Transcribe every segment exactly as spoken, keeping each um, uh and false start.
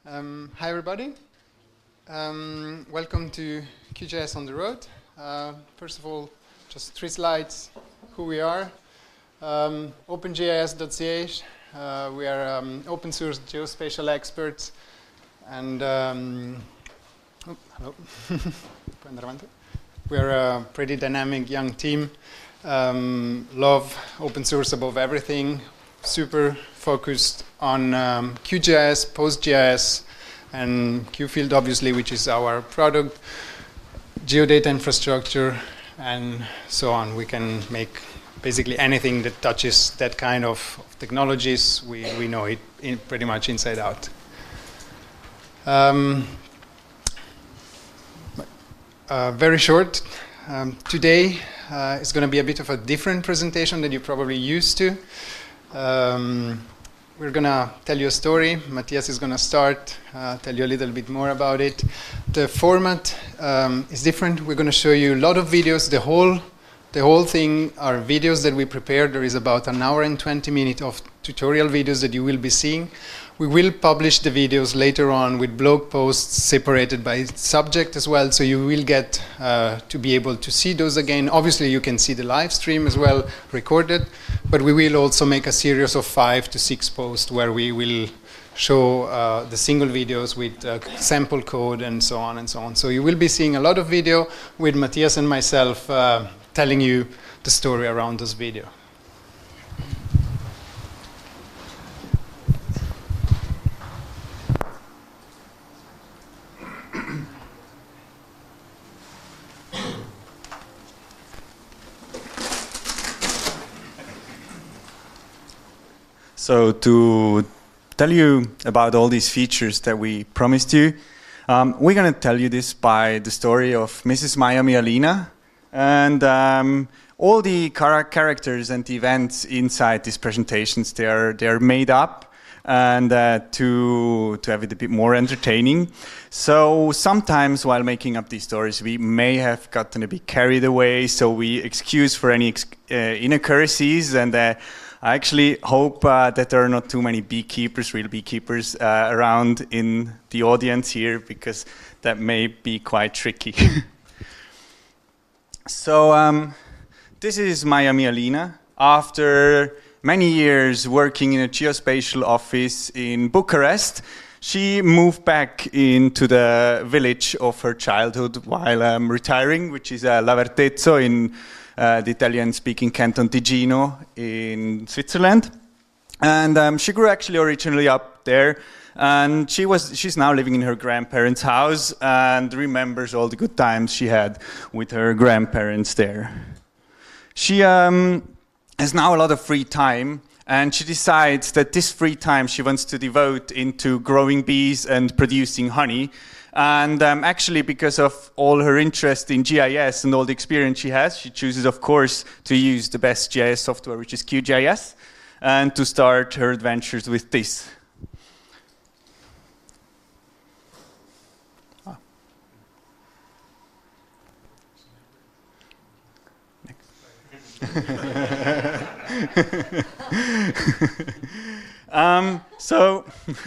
Um, hi everybody. Um, welcome to Q G I S on the road. Uh, first of all, just three slides, who we are. Um, OpenGIS dot C H, uh, we are um, open source geospatial experts, and um, oh, hello. We are a pretty dynamic young team. Um, love open source above everything. Super focused on um, Q G I S, PostGIS, and QField, obviously, which is our product, geodata infrastructure, and so on. We can make basically anything that touches that kind of, of technologies. We, we know it in pretty much inside out. Um, uh, very short. Um, today uh, is going to be a bit of a different presentation than you're probably used to. Um, we're going to tell you a story. Matthias is going to start, uh, tell you a little bit more about it. The format um, is different. We're going to show you a lot of videos. The whole, the whole thing are videos that we prepared. There is about an hour and twenty minutes of tutorial videos that you will be seeing. We will publish the videos later on with blog posts separated by subject as well, so you will get uh, to be able to see those again. Obviously, you can see the live stream as well, recorded, but we will also make a series of five to six posts where we will show uh, the single videos with uh, sample code and so on and so on. So you will be seeing a lot of video with Matthias and myself uh, telling you the story around this video. So to tell you about all these features that we promised you, um, we're going to tell you this by the story of Missus Miami Alina, and um, all the char characters and the events inside these presentations, they are, they are made up and uh, to, to have it a bit more entertaining. So sometimes while making up these stories, we may have gotten a bit carried away, so we excuse for any ex uh, inaccuracies, and uh, I actually hope uh, that there are not too many beekeepers, real beekeepers, uh, around in the audience here, because that may be quite tricky. So um, this is Miami Alina. After many years working in a geospatial office in Bucharest, she moved back into the village of her childhood while um, retiring, which is uh, Lavertezzo in Uh, the Italian-speaking canton Ticino in Switzerland, and um, she grew actually originally up there, and she was she's now living in her grandparents' house and remembers all the good times she had with her grandparents there. She um, has now a lot of free time, and she decides that this free time she wants to devote into growing bees and producing honey. And um, actually, because of all her interest in G I S and all the experience she has, she chooses, of course, to use the best G I S software, which is Q G I S, and to start her adventures with this. Ah. um, so...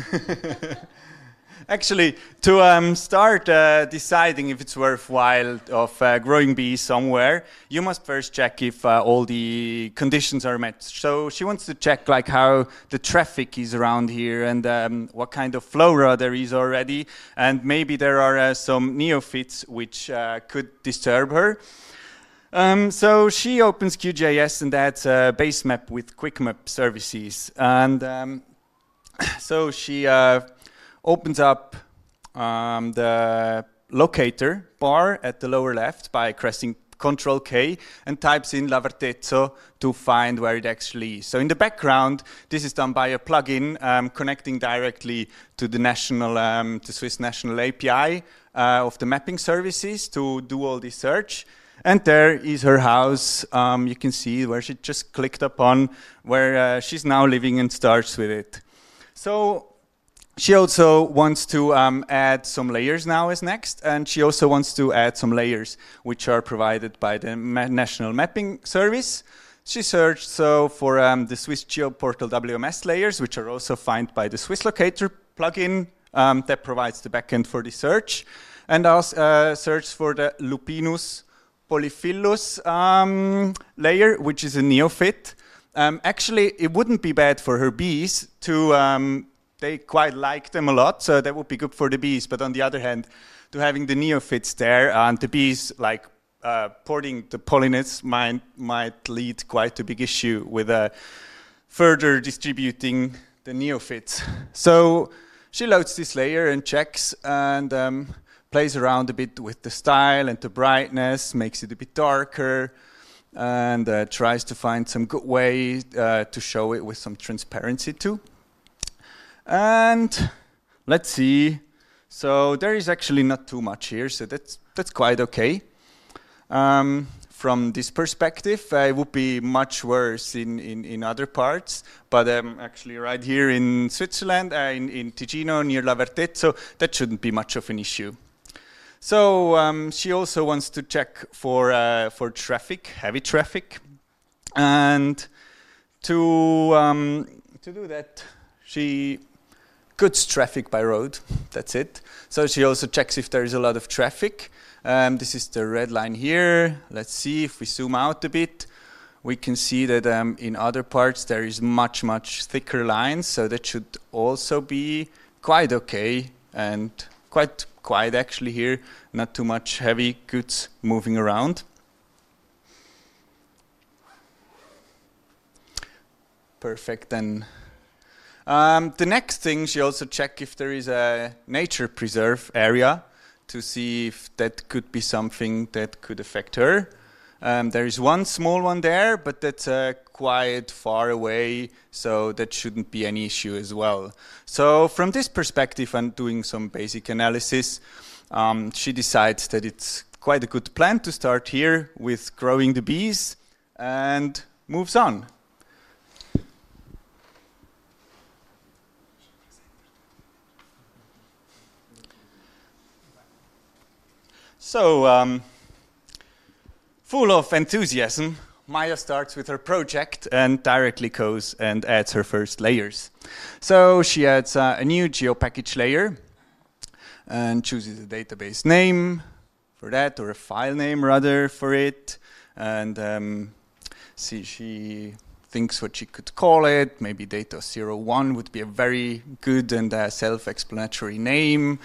Actually, to um, start uh, deciding if it's worthwhile of uh, growing bees somewhere, you must first check if uh, all the conditions are met. So she wants to check like how the traffic is around here and um, what kind of flora there is already, and maybe there are uh, some neophytes which uh, could disturb her. Um, so she opens Q G I S and adds a base map with quick map services, and um, so she uh, opens up um, the locator bar at the lower left by pressing control K and types in Lavertezzo to find where it actually is. So in the background, this is done by a plugin um, connecting directly to the national, um, the Swiss national A P I uh, of the mapping services to do all this search. And there is her house. Um, you can see where she just clicked upon, where uh, she's now living, and starts with it. So she also wants to um, add some layers now as next, and she also wants to add some layers which are provided by the Ma National Mapping Service. She searched so for um, the Swiss GeoPortal W M S layers, which are also found by the Swiss Locator plugin um, that provides the backend for the search, and also uh, search for the Lupinus polyphyllus um, layer, which is a neophyte. Um, actually, it wouldn't be bad for her bees to, um, they quite like them a lot, so that would be good for the bees. But on the other hand, to having the neophytes there and the bees like uh, porting the pollinates might, might lead quite a big issue with uh, further distributing the neophytes. So she loads this layer and checks and um, plays around a bit with the style and the brightness, makes it a bit darker, and uh, tries to find some good way uh, to show it with some transparency too. And let's see. So there is actually not too much here, so that's that's quite okay. Um, from this perspective, uh, it would be much worse in, in, in other parts, but um, actually right here in Switzerland, uh, in, in Ticino near La Vertezzo, that shouldn't be much of an issue. So um, she also wants to check for uh, for traffic, heavy traffic, and to um, to do that, she goods traffic by road. That's it. So she also checks if there is a lot of traffic. Um, this is the red line here. Let's see if we zoom out a bit. We can see that um, in other parts there is much much thicker lines. So that should also be quite okay and quite quiet actually here, not too much heavy goods moving around. Perfect then. Um, the next thing, she also check if there is a nature preserve area to see if that could be something that could affect her. Um, there is one small one there, but that's uh, quite far away, so that shouldn't be any issue as well. So from this perspective and doing some basic analysis, um, she decides that it's quite a good plan to start here with growing the bees and moves on. So, um, full of enthusiasm, Maya starts with her project and directly goes and adds her first layers. So she adds uh, a new GeoPackage layer and chooses a database name for that, or a file name rather for it. And um, see, she thinks what she could call it. Maybe data zero one would be a very good and uh, self-explanatory name.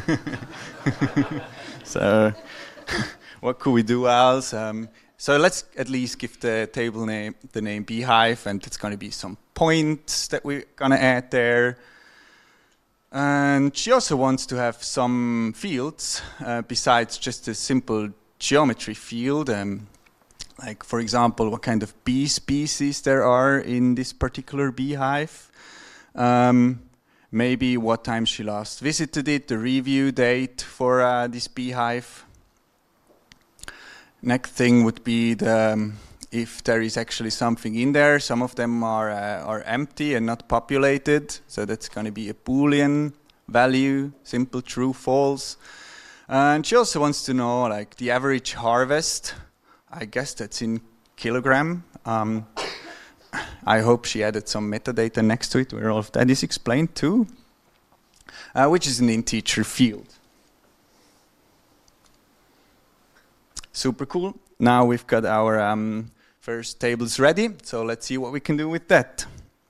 So what could we do else? Um, so let's at least give the table name the name Beehive, and it's going to be some points that we're going to add there. And she also wants to have some fields uh, besides just a simple geometry field. Um, like, for example, what kind of bee species there are in this particular beehive. Um, Maybe what time she last visited it, the review date for uh, this beehive. Next thing would be the, um, if there is actually something in there. Some of them are uh, are empty and not populated, so that's going to be a Boolean value, simple, true, false. And she also wants to know like the average harvest. I guess that's in kilogram. Um, I hope she added some metadata next to it where all of that is explained too, uh, which is an integer field. Super cool. Now we've got our um, first tables ready, so let's see what we can do with that.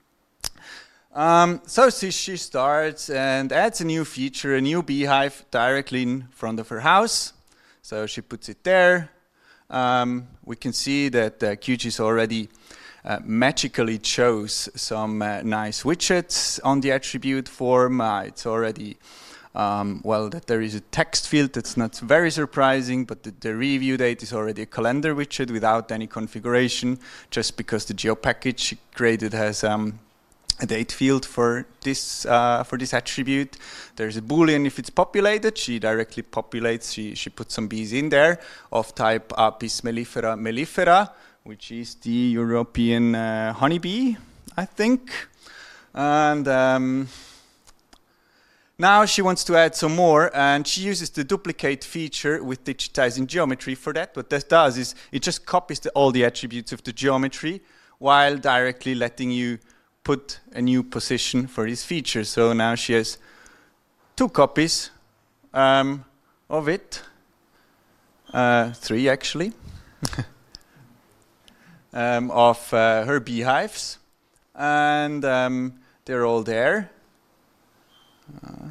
Um, so she starts and adds a new feature, a new beehive directly in front of her house. So she puts it there. Um, we can see that uh, QGIS already Uh, magically chose some uh, nice widgets on the attribute form. Uh, it's already, um, well, that there is a text field. That's not very surprising, but the, the review date is already a calendar widget without any configuration, just because the GeoPackage created has um, a date field for this uh, for this attribute. There's a Boolean if it's populated. She directly populates. She she puts some bees in there of type Apis mellifera mellifera, which is the European uh, honeybee, I think. And um, now she wants to add some more, and she uses the duplicate feature with digitizing geometry for that. What that does is it just copies the, all the attributes of the geometry while directly letting you put a new position for this feature. So now she has two copies um, of it, uh, three actually, um, of uh, her beehives, and um, they're all there. Uh,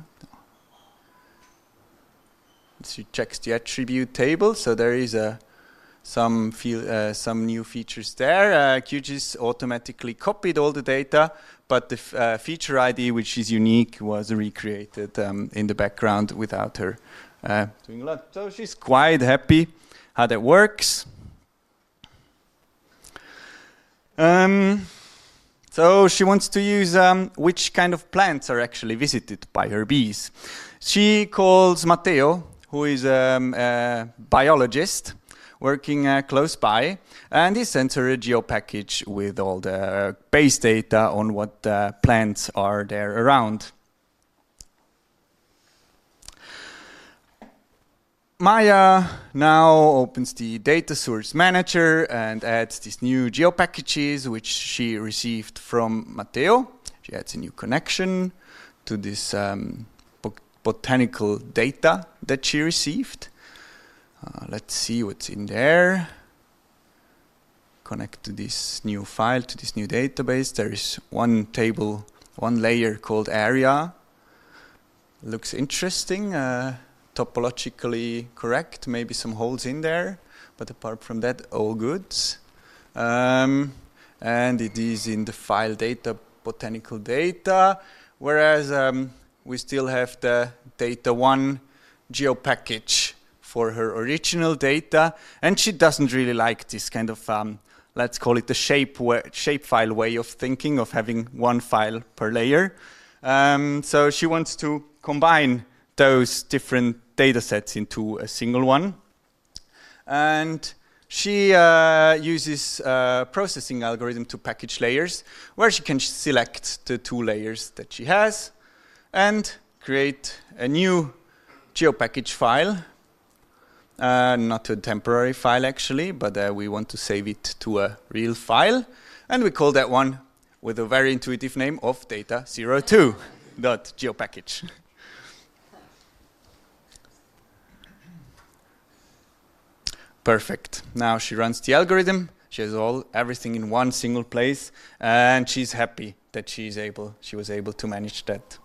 she checks the attribute table, so there is a some feel, uh, some new features there. Uh, QGIS automatically copied all the data, but the f uh, feature I D, which is unique, was recreated um, in the background without her uh, doing a lot. So she's quite happy how that works. Um, so she wants to use um, which kind of plants are actually visited by her bees. She calls Matteo, who is um, a biologist, working uh, close by, and he sends her a geo package with all the base data on what uh, plants are there around. Maya now opens the data source manager and adds these new geo packages which she received from Matteo. She adds a new connection to this um, botanical data that she received. Uh, let's see what's in there. Connect to this new file, to this new database. There is one table, one layer called area. Looks interesting, uh, topologically correct, maybe some holes in there, but apart from that, all good. Um, and it is in the file data, botanical data, whereas um, we still have the data one geo package for her original data, and she doesn't really like this kind of, um, let's call it the shape, shapefile way of thinking, of having one file per layer. Um, so she wants to combine those different data sets into a single one. And she uh, uses a processing algorithm to package layers, where she can select the two layers that she has and create a new geopackage file. Uh, not a temporary file actually, but uh, we want to save it to a real file, and we call that one with a very intuitive name of data zero two dot geopackage. Perfect. Now she runs the algorithm. She has all everything in one single place, and she's happy that she's able. She was able to manage that.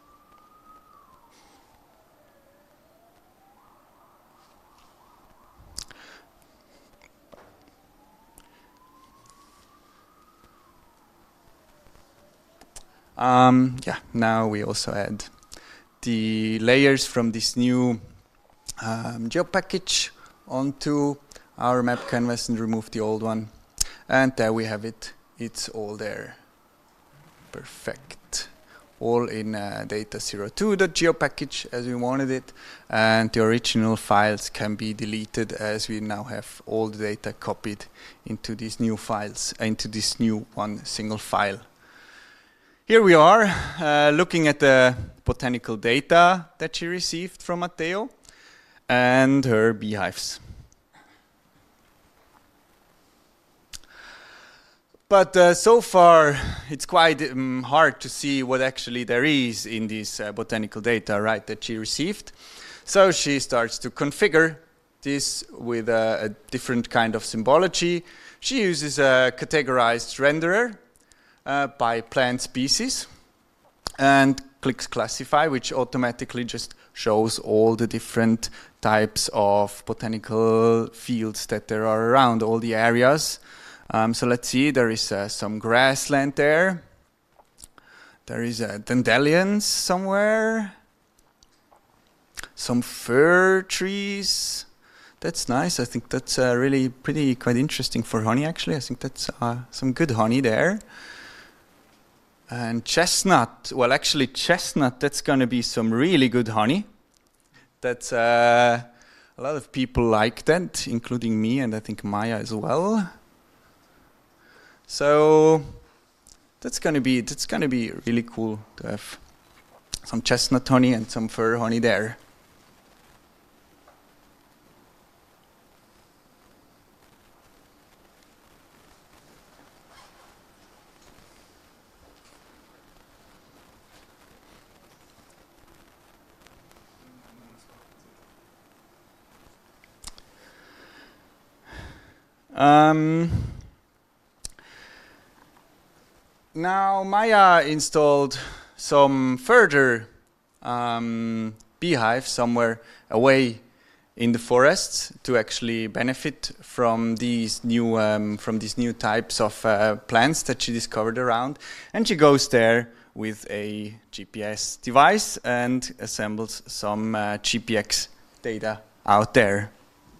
Um, yeah, now we also add the layers from this new um, geo package onto our map canvas and remove the old one. And there we have it. It's all there. Perfect. All in uh, data zero two dot geo package as we wanted it. And the original files can be deleted as we now have all the data copied into these new files, into this new one single file. Here we are, uh, looking at the botanical data that she received from Matteo and her beehives. But uh, so far, it's quite um, hard to see what actually there is in this uh, botanical data, right, that she received. So she starts to configure this with a, a different kind of symbology. She uses a categorized renderer Uh, by plant species and clicks classify, which automatically just shows all the different types of botanical fields that there are around, all the areas. Um, so let's see, there is uh, some grassland there. There is uh, dandelions somewhere. Some fir trees. That's nice. I think that's uh, really pretty quite interesting for honey, actually. I think that's uh, some good honey there. And chestnut, well actually chestnut, that's going to be some really good honey. That's, uh, a lot of people like that, including me and I think Maya as well. So that's going to be, that's going to be really cool to have some chestnut honey and some fir honey there. Um, now Maya installed some further um, beehives somewhere away in the forests to actually benefit from these new um, from these new types of uh, plants that she discovered around. And she goes there with a G P S device and assembles some uh, G P X data out there.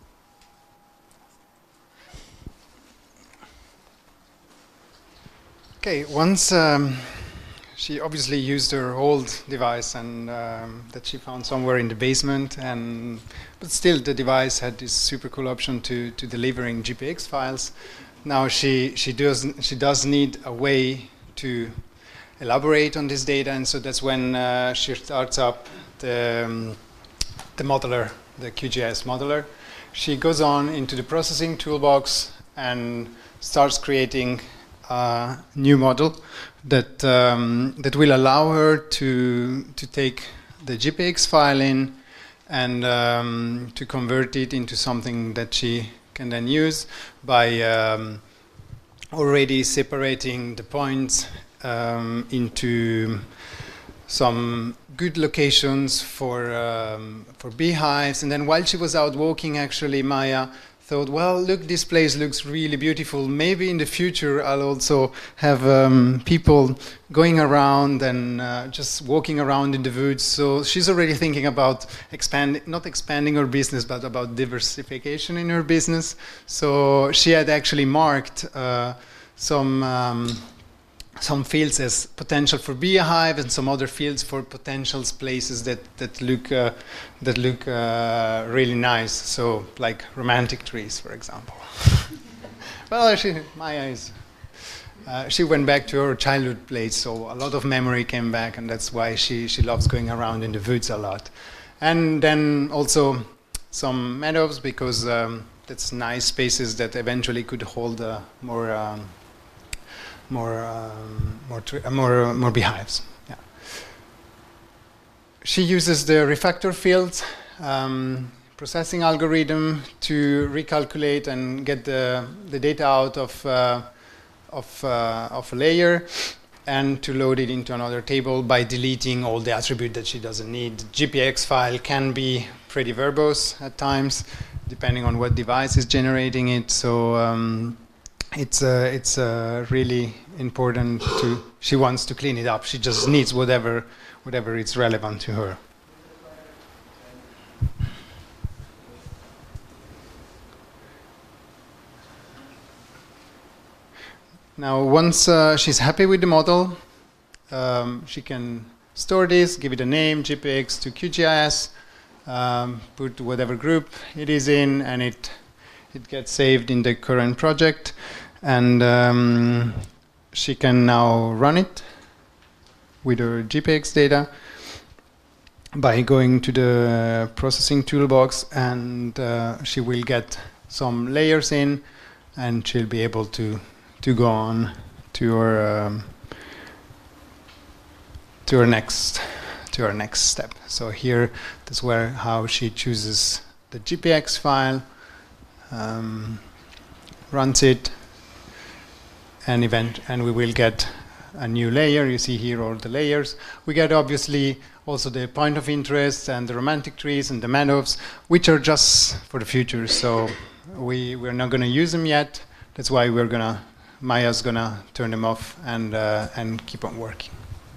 Okay, once um, she obviously used her old device and um, that she found somewhere in the basement, and but still the device had this super cool option to, to delivering G P X files. Now she she does she does need a way to elaborate on this data, and so that's when uh, she starts up the um, the modeler, the Q G I S modeler. She goes on into the processing toolbox and starts creating a new model that um, that will allow her to to take the G P X file in and um, to convert it into something that she can then use by um, already separating the points um, into some good locations for um, for beehives. And then while she was out walking, actually Maya thought, well, look, this place looks really beautiful. Maybe in the future I'll also have um, people going around and uh, just walking around in the woods. So she's already thinking about expanding, not expanding her business, but about diversification in her business. So she had actually marked uh, some um, some fields as potential for beehive and some other fields for potential places that that look uh, that look uh, really nice. So like romantic trees, for example. Well, she, Maya is. Uh, she went back to her childhood place, so a lot of memory came back, and that's why she she loves going around in the woods a lot. And then also some meadows, because um, that's nice spaces that eventually could hold uh, more. Um, more um, more uh, more uh, more beehives. Yeah. She uses the refactor field um, processing algorithm to recalculate and get the the data out of uh, of uh, of a layer and to load it into another table by deleting all the attribute that she doesn't need. The G P X file can be pretty verbose at times, depending on what device is generating it. So. Um, It's uh, it's uh, really important to. She wants to clean it up. She just needs whatever whatever is relevant to her. Now, once uh, she's happy with the model, um, she can store this, give it a name, G P X to Q G I S, um, put whatever group it is in, and it. It gets saved in the current project, and um, she can now run it with her G P X data by going to the processing toolbox, and uh, she will get some layers in, and she'll be able to to go on to her um, to her next to her next step. So here, that's where how she chooses the G P X file. Um, runs it, and event, and we will get a new layer. You see here all the layers. We get obviously also the point of interest and the romantic trees and the meadows, which are just for the future. So we we're not going to use them yet. That's why we're gonna Maya's gonna turn them off and uh, and keep on working.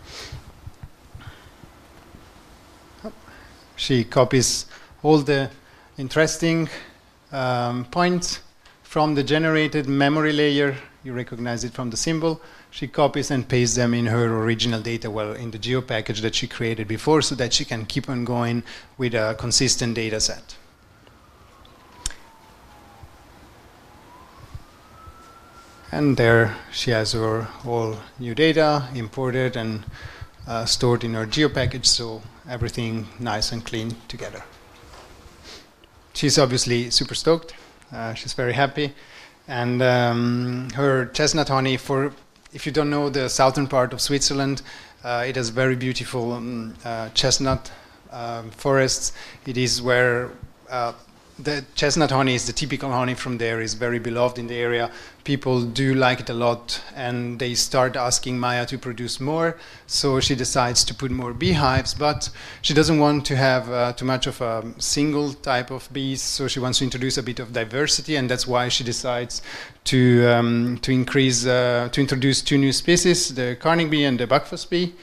She copies all the interesting Um, points from the generated memory layer. You recognize it from the symbol. She copies and pastes them in her original data, well, in the geo package that she created before, so that she can keep on going with a consistent data set. And there she has her all new data imported and uh, stored in her geo package, so everything nice and clean together. She's obviously super stoked. Uh, she's very happy. And um, her chestnut honey, for if you don't know the southern part of Switzerland, uh, it has very beautiful um, uh, chestnut um, forests. It is where uh, the chestnut honey is the typical honey from there, is very beloved in the area. People do like it a lot, and they start asking Maya to produce more. So she decides to put more beehives, but she doesn't want to have uh, too much of a single type of bees. So she wants to introduce a bit of diversity, and that's why she decides to um, to increase uh, to introduce two new species: the carning bee and the buckfast bee.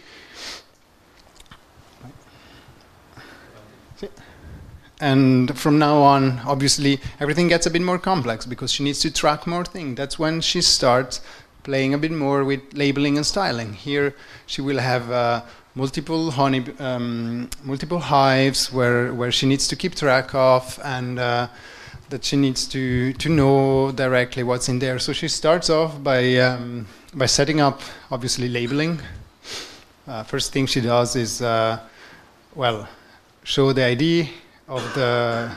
And from now on, obviously, everything gets a bit more complex because she needs to track more things. That's when she starts playing a bit more with labeling and styling. Here, she will have uh, multiple honey, um, multiple hives where where she needs to keep track of, and uh, that she needs to to know directly what's in there. So she starts off by um, by setting up, obviously, labeling. Uh, first thing she does is, uh, well, show the I D of the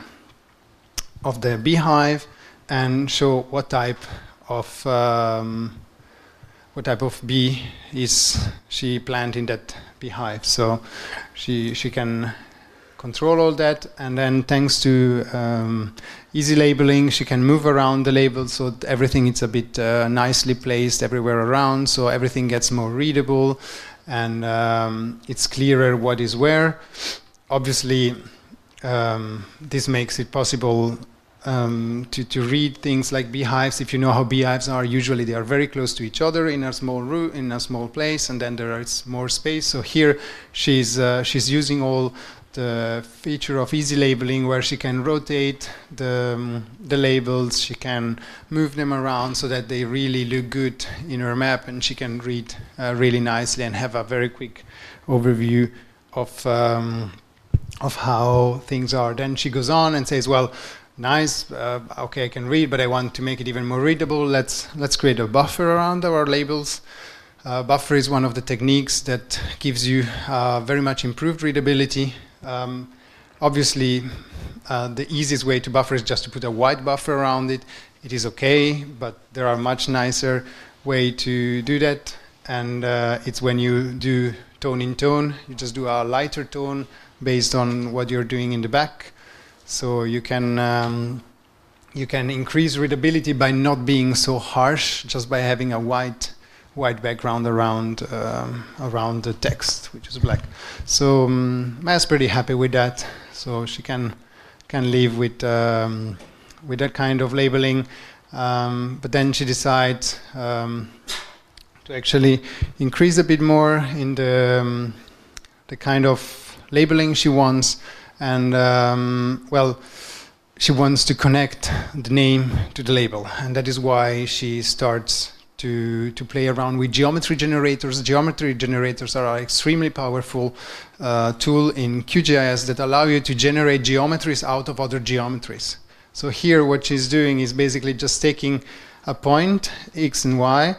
of the beehive and show what type of um, what type of bee is she planted in that beehive. So she she can control all that, and then thanks to um, easy labeling, she can move around the label so that everything is a bit uh, nicely placed everywhere around, so everything gets more readable, and um, it's clearer what is where. Obviously, Um, this makes it possible um, to, to read things like beehives. If you know how beehives are, usually they are very close to each other in a small room, in a small place, and then there is more space. So here she's uh, she's using all the feature of easy labeling, where she can rotate the um, the labels, she can move them around so that they really look good in her map, and she can read uh, really nicely and have a very quick overview of. Um, of how things are. Then she goes on and says, well, nice, uh, okay, I can read, but I want to make it even more readable. Let's let's create a buffer around our labels. Uh, buffer is one of the techniques that gives you uh, very much improved readability. Um, obviously, uh, the easiest way to buffer is just to put a white buffer around it. It is okay, but there are much nicer way to do that, and uh, it's when you do tone in tone. You just do a lighter tone based on what you're doing in the back, so you can um, you can increase readability by not being so harsh, just by having a white white background around um, around the text, which is black. So um, Maya's pretty happy with that. So she can can live with um, with that kind of labeling. Um, but then she decides um, to actually increase a bit more in the um, the kind of labeling she wants, and um, well, she wants to connect the name to the label, and that is why she starts to to play around with geometry generators. Geometry generators are an extremely powerful uh, tool in Q G I S that allow you to generate geometries out of other geometries. So here what she's doing is basically just taking a point, X and Y,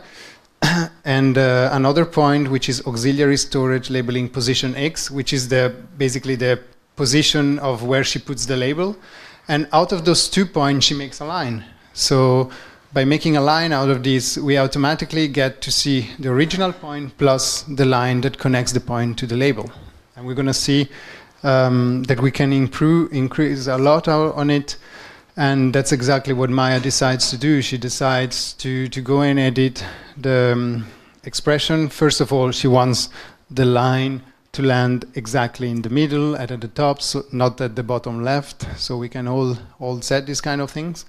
and uh, another point, which is auxiliary storage labeling position X, which is the basically the position of where she puts the label. And out of those two points, she makes a line. So by making a line out of this, we automatically get to see the original point plus the line that connects the point to the label. And we're going to see um, that we can improve, increase a lot on it. And that's exactly what Maya decides to do. She decides to, to go and edit the um, expression. First of all, she wants the line to land exactly in the middle, at, at the top, so not at the bottom left. So we can all, all set these kind of things.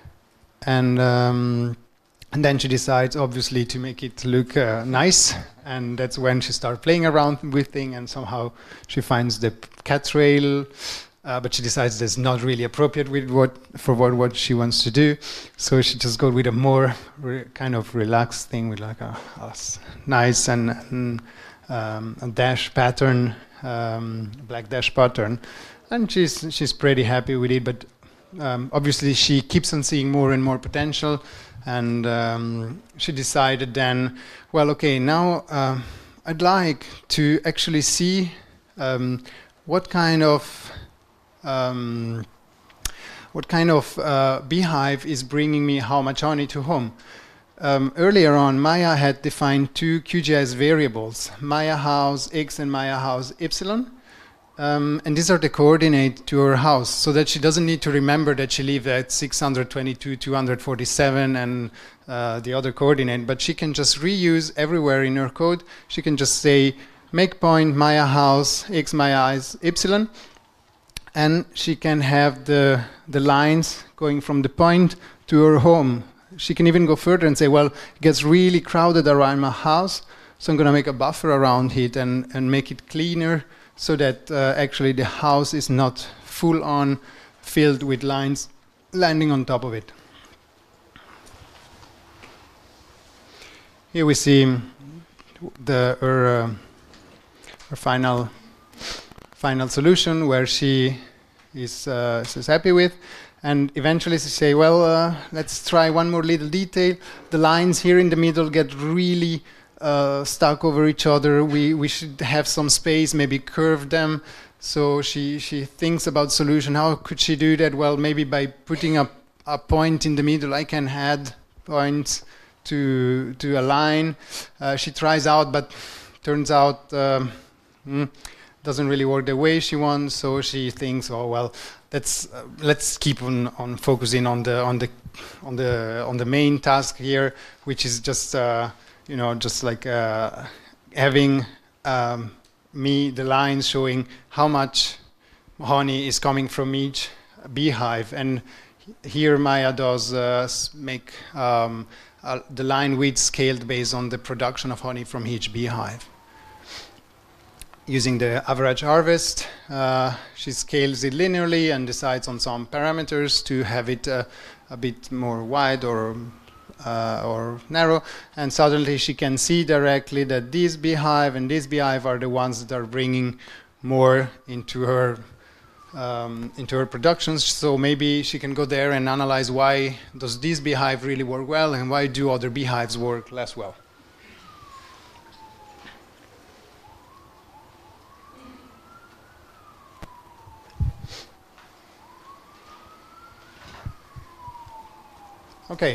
And, um, and then she decides, obviously, to make it look uh, nice. And that's when she starts playing around with things, and somehow she finds the cat trail. Uh, but she decides that's not really appropriate with what for what, what she wants to do, so she just goes with a more re kind of relaxed thing with like a, a nice and, and um, a dash pattern, um, black dash pattern, and she's she's pretty happy with it. But um, obviously she keeps on seeing more and more potential, and um, she decided then, well, okay, now uh, I'd like to actually see um, what kind of Um, what kind of uh, beehive is bringing me how much honey to home. Um, earlier on, Maya had defined two Q G I S variables, Maya house X and Maya house Y, Um, and these are the coordinates to her house, so that she doesn't need to remember that she lives at six hundred twenty-two, two hundred forty-seven, and uh, the other coordinate, but she can just reuse everywhere in her code. She can just say, make point, Maya house, x, Maya eyes, y, and she can have the, the lines going from the point to her home. She can even go further and say, well, it gets really crowded around my house, so I'm going to make a buffer around it and, and make it cleaner, so that uh, actually the house is not full on filled with lines landing on top of it. Here we see the, her, uh, her final, final solution, where she is, uh, is happy with. And eventually she say, well, uh, let's try one more little detail. The lines here in the middle get really Uh, stuck over each other. We we should have some space, maybe curve them. So she she thinks about solution. How could she do that? Well, maybe by putting a a point in the middle. I can add points to to a line. Uh, she tries out, but turns out um, mm, doesn't really work the way she wants. So she thinks, oh well, let's uh, let's keep on on focusing on the on the on the on the main task here, which is just. Uh, You know, just like uh, having um, me, the lines showing how much honey is coming from each beehive. And here Maya does uh, make um, uh, the line width scaled based on the production of honey from each beehive. Using the average harvest, uh, she scales it linearly and decides on some parameters to have it uh, a bit more wide or Uh, or narrow, and suddenly she can see directly that this beehive and this beehive are the ones that are bringing more into her um, into her productions. So maybe she can go there and analyze, why does this beehive really work well and why do other beehives work less well. Okay.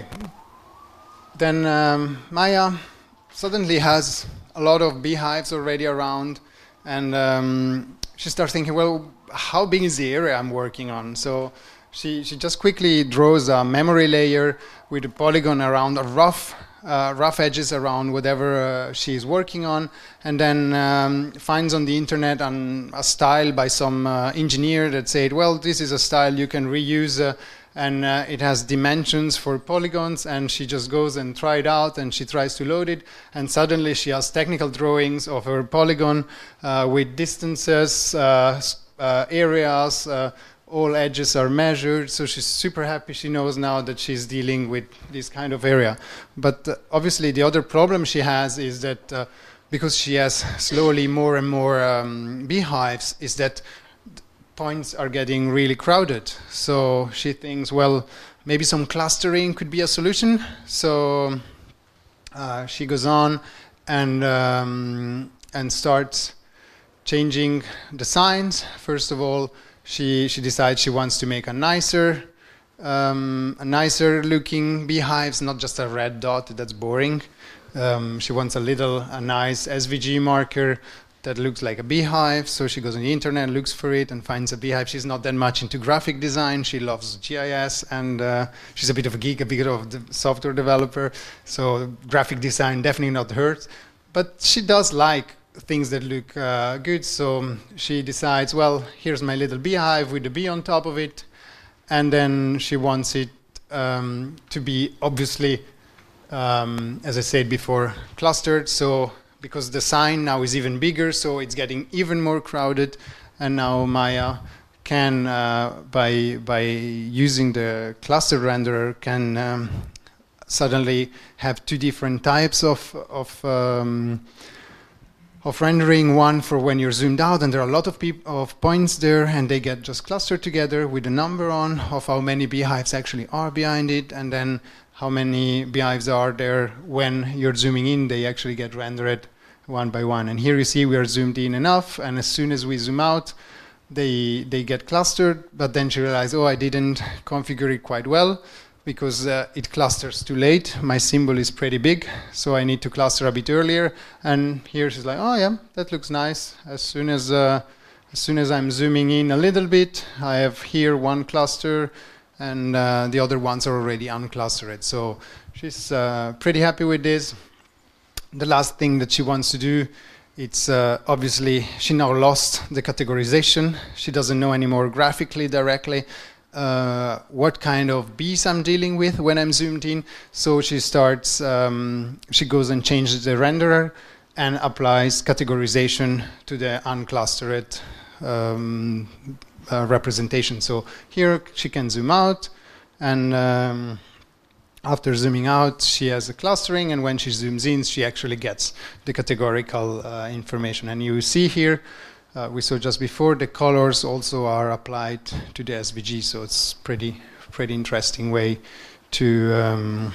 Then um, Maya suddenly has a lot of beehives already around, and um, she starts thinking, well, how big is the area I'm working on? So she, she just quickly draws a memory layer with a polygon around a rough, uh, rough edges around whatever uh, she's working on, and then um, finds on the internet an, a style by some uh, engineer that said, well, this is a style you can reuse, uh, and uh, it has dimensions for polygons, and she just goes and try it out, and she tries to load it, and suddenly she has technical drawings of her polygon uh, with distances, uh, uh, areas, uh, all edges are measured, so she's super happy. She knows now that she's dealing with this kind of area. But uh, obviously the other problem she has is that uh, because she has slowly more and more um, beehives, is that points are getting really crowded. So she thinks, well, maybe some clustering could be a solution. So uh, she goes on and um, and starts changing the signs. First of all, she she decides she wants to make a nicer um, a nicer looking beehives, not just a red dot that's boring. Um, she wants a little a nice S V G marker that looks like a beehive. So she goes on the internet, looks for it, and finds a beehive. She's not that much into graphic design. She loves G I S, and uh, she's a bit of a geek, a bit of a software developer. So graphic design definitely not hers. But she does like things that look uh, good. So she decides, well, here's my little beehive with the bee on top of it. And then she wants it um, to be obviously, um, as I said before, clustered. So because the sign now is even bigger, so it's getting even more crowded. And now Maya can, uh, by by using the cluster renderer, can um, suddenly have two different types of of um, of rendering. One for when you're zoomed out, and there are a lot of peop of points there, and they get just clustered together with a number on of how many beehives actually are behind it, and then how many beehives are there when you're zooming in. They actually get rendered one by one. And here you see we are zoomed in enough, and as soon as we zoom out, they they get clustered. But then she realized, oh, I didn't configure it quite well, because uh, it clusters too late. My symbol is pretty big, so I need to cluster a bit earlier. And here she's like, oh yeah, that looks nice. As soon as uh, as soon as I'm zooming in a little bit, I have here one cluster, and uh, the other ones are already unclustered. So she's uh, pretty happy with this. The last thing that she wants to do, it's uh, obviously she now lost the categorization. She doesn't know anymore graphically directly uh, what kind of bees I'm dealing with when I'm zoomed in. So she starts, um, she goes and changes the renderer and applies categorization to the unclustered um, uh, representation. So here she can zoom out, and um, after zooming out, she has a clustering, and when she zooms in, she actually gets the categorical uh, information. And you see here, uh, we saw just before, the colors also are applied to the S V G, so it's pretty, pretty interesting way to um,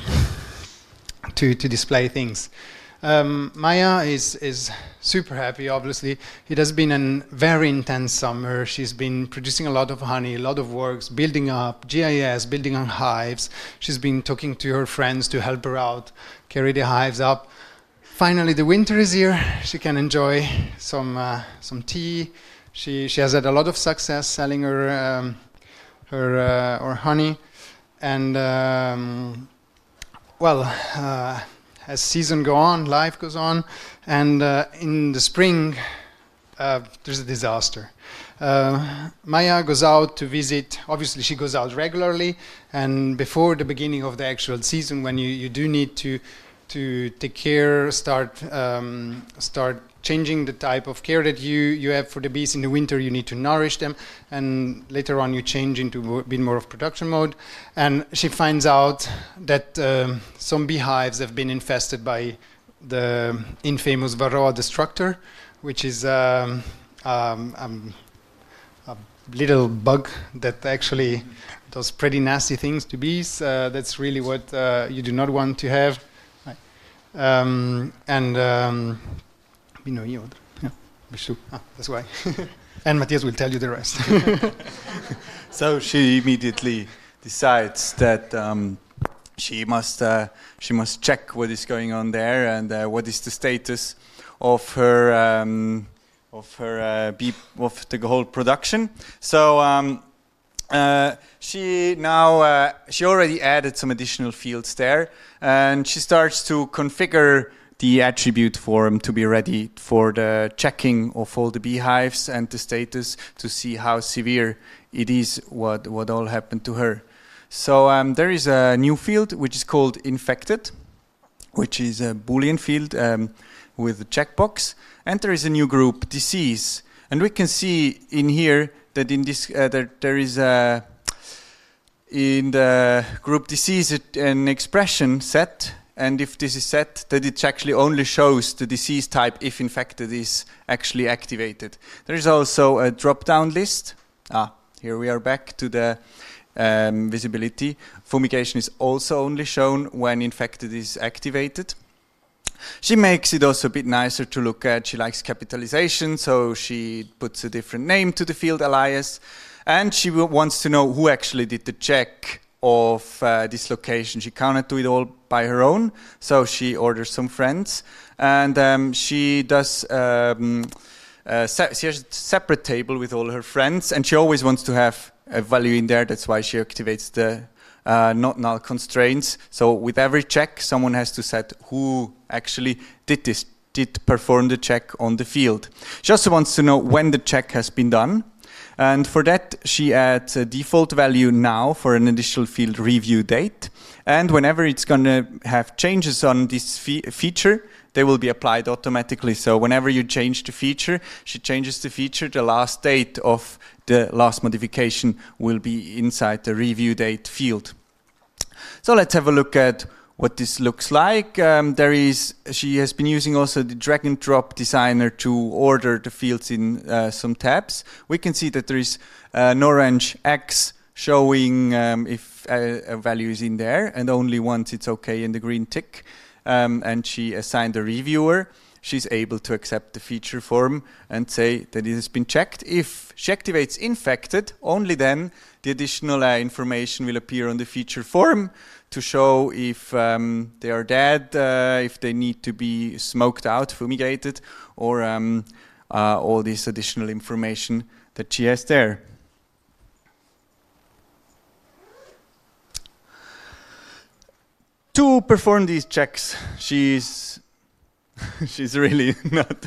to to display things. Um, Maya is is super happy. Obviously, it has been a very intense summer. She's been producing a lot of honey, a lot of works, building up G I S, building on hives. She's been talking to her friends to help her out, carry the hives up. Finally, the winter is here. She can enjoy some uh, some tea. She she has had a lot of success selling her um, her uh, her honey, and um, well. Uh, As season go on, life goes on, and uh, in the spring, uh, there's a disaster. Uh, Maya goes out to visit. Obviously, she goes out regularly, and before the beginning of the actual season, when you, you do need to to take care, start um, start changing the type of care that you, you have for the bees. In the winter, you need to nourish them, and later on you change into a bit more of production mode. And she finds out that um, some beehives have been infested by the infamous Varroa destructor, which is um, um, um, a little bug that actually does pretty nasty things to bees. Uh, that's really what uh, you do not want to have. Um, and um, yeah, ah, that's why. And Matthias will tell you the rest. So she immediately decides that um, she must uh, she must check what is going on there, and uh, what is the status of her um, of her uh, bee of the whole production. So um, uh, she now uh, she already added some additional fields there, and she starts to configure the attribute form to be ready for the checking of all the beehives and the status to see how severe it is, what, what all happened to her. So um, there is a new field which is called infected, which is a Boolean field um, with a checkbox. And there is a new group, disease. And we can see in here that in this uh, there, there is a, in the group disease an expression set. And if this is set, that it actually only shows the disease type if infected is actually activated. There is also a drop-down list. Ah, here we are back to the um, visibility. Fumigation is also only shown when infected is activated. She makes it also a bit nicer to look at. She likes capitalization, so she puts a different name to the field alias. And she wants to know who actually did the check of uh, this location. She cannot do it all by her own, so she orders some friends, and um, she does um, uh, se she has a separate table with all her friends, and she always wants to have a value in there. That's why she activates the uh, not null constraints. So with every check, someone has to set who actually did this, did perform the check on the field. She also wants to know when the check has been done. And for that, she adds a default value now for an additional field review date. And whenever it's going to have changes on this fe feature, they will be applied automatically. So whenever you change the feature, she changes the feature, the last date of the last modification will be inside the review date field. So let's have a look at what this looks like. Um, there is, she has been using also the drag and drop designer to order the fields in uh, some tabs. We can see that there is an orange X showing um, if a, a value is in there, and only once it's okay in the green tick. Um, and she assigned a reviewer. She's able to accept the feature form and say that it has been checked. If she activates infected, only then the additional uh, information will appear on the feature form to show if um, they are dead, uh, if they need to be smoked out, fumigated, or um, uh, all this additional information that she has there. To perform these checks, she's she's really not.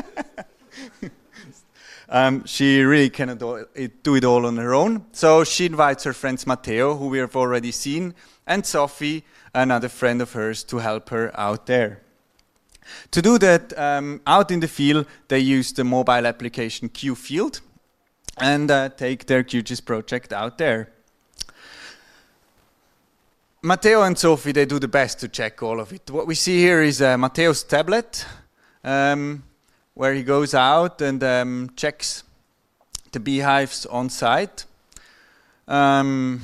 um, she really cannot do it, do it all on her own. So she invites her friends Matteo, who we have already seen, and Sophie, another friend of hers, to help her out there. To do that, um, out in the field, they use the mobile application QField and uh, take their QGIS project out there. Matteo and Sophie, they do the best to check all of it. What we see here is uh, Matteo's tablet, um, where he goes out and um, checks the beehives on site. Um,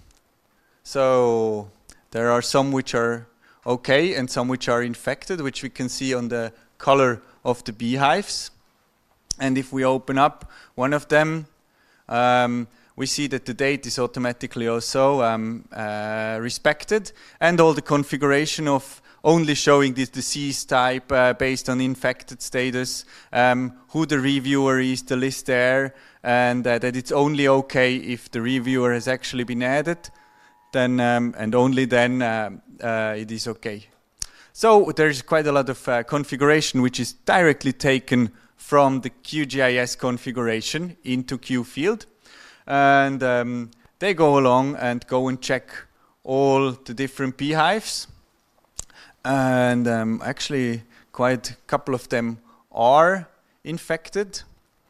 so there are some which are okay and some which are infected, which we can see on the color of the beehives. And if we open up one of them, um, we see that the date is automatically also um, uh, respected, and all the configuration of only showing this disease type uh, based on infected status, um, who the reviewer is, the list there, and uh, that it's only okay if the reviewer has actually been added, then um, and only then uh, uh, it is okay. So there's quite a lot of uh, configuration which is directly taken from the QGIS configuration into QField. And um, they go along and go and check all the different beehives. And um, actually, quite a couple of them are infected.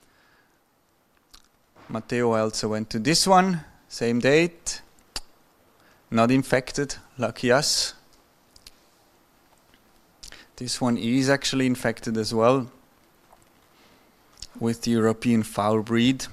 Matteo also went to this one, same date. Not infected, lucky us. This one is actually infected as well with the European foul breed.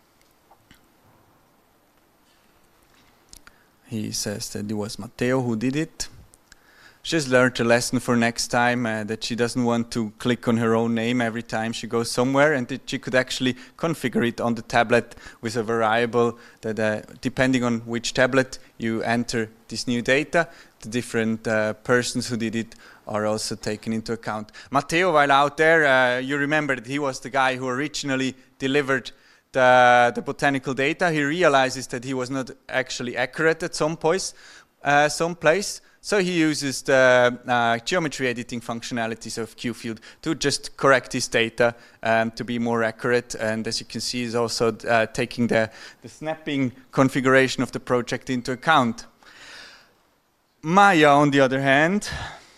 He says that it was Matteo who did it. She's learned a lesson for next time, uh, that she doesn't want to click on her own name every time she goes somewhere, and that she could actually configure it on the tablet with a variable that, uh, depending on which tablet you enter this new data, the different uh, persons who did it are also taken into account. Matteo, while out there, uh, you remember that he was the guy who originally delivered The, the botanical data. He realizes that he was not actually accurate at some place, uh, some place. So he uses the uh, geometry editing functionalities of QField to just correct his data um, to be more accurate. And as you can see, he's also uh, taking the, the snapping configuration of the project into account. Maya, on the other hand,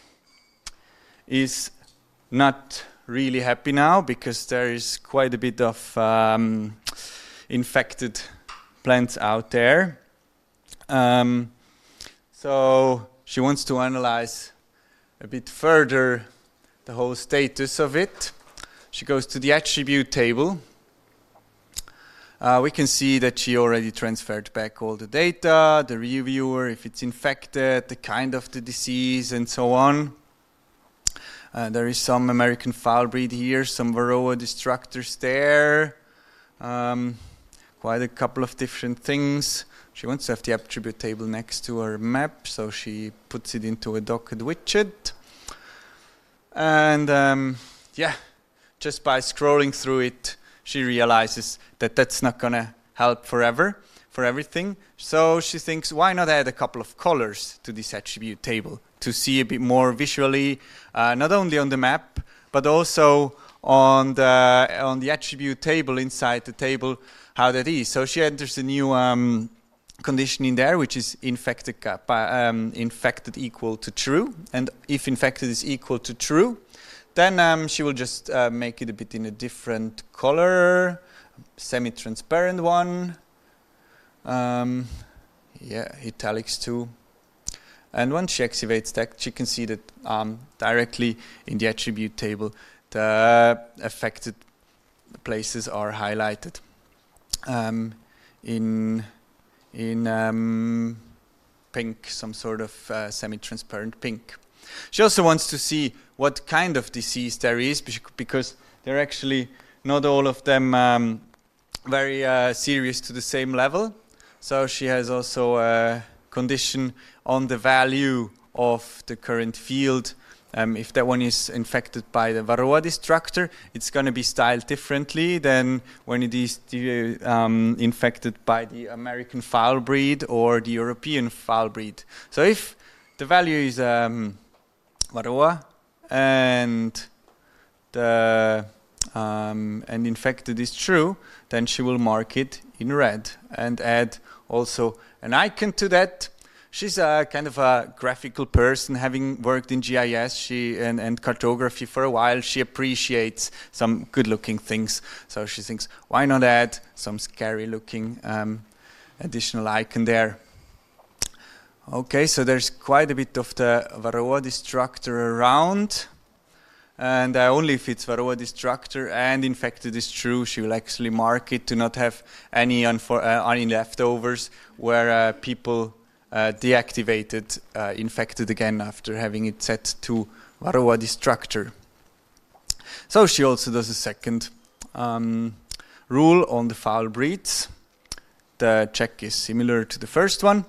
is not really happy now, because there is quite a bit of um, infected plants out there. Um, so she wants to analyze a bit further the whole status of it. She goes to the attribute table. Uh, we can see that she already transferred back all the data, the reviewer, if it's infected, the kind of the disease, and so on. Uh, there is some American foul breed here, some Varroa destructors there, um, quite a couple of different things. She wants to have the attribute table next to her map, so she puts it into a docket widget. And um, yeah, just by scrolling through it, she realizes that that's not going to help forever, for everything. So she thinks, why not add a couple of colors to this attribute table to see a bit more visually, uh, not only on the map, but also on the on the attribute table, inside the table, how that is. So she enters a new um, condition in there, which is infected, um, infected equal to true. And if infected is equal to true, then um, she will just uh, make it a bit in a different color, semi-transparent one. Um, yeah, italics too. And once she activates that, she can see that um, directly in the attribute table, the affected places are highlighted um, in in um, pink, some sort of uh, semi-transparent pink. She also wants to see what kind of disease there is, because they're actually not all of them um, very uh, serious to the same level. So she has also a condition on the value of the current field um, if that one is infected by the Varroa destructor, it's going to be styled differently than when it is the, um, infected by the American foul breed or the European foul breed. So if the value is um, Varroa and the um, and infected is true, then she will mark it in red and add also an icon to that. She's a kind of a graphical person, having worked in G I S she, and, and cartography for a while. She appreciates some good-looking things, so she thinks, why not add some scary-looking um, additional icon there? Okay, so there's quite a bit of the Varroa destructor around, and uh, only if it's Varroa destructor and infected is true, she will actually mark it to not have any, unfor uh, any leftovers where uh, people Uh, deactivated, uh, infected again after having it set to Varroa destructor. So she also does a second um, rule on the foul breeds. The check is similar to the first one.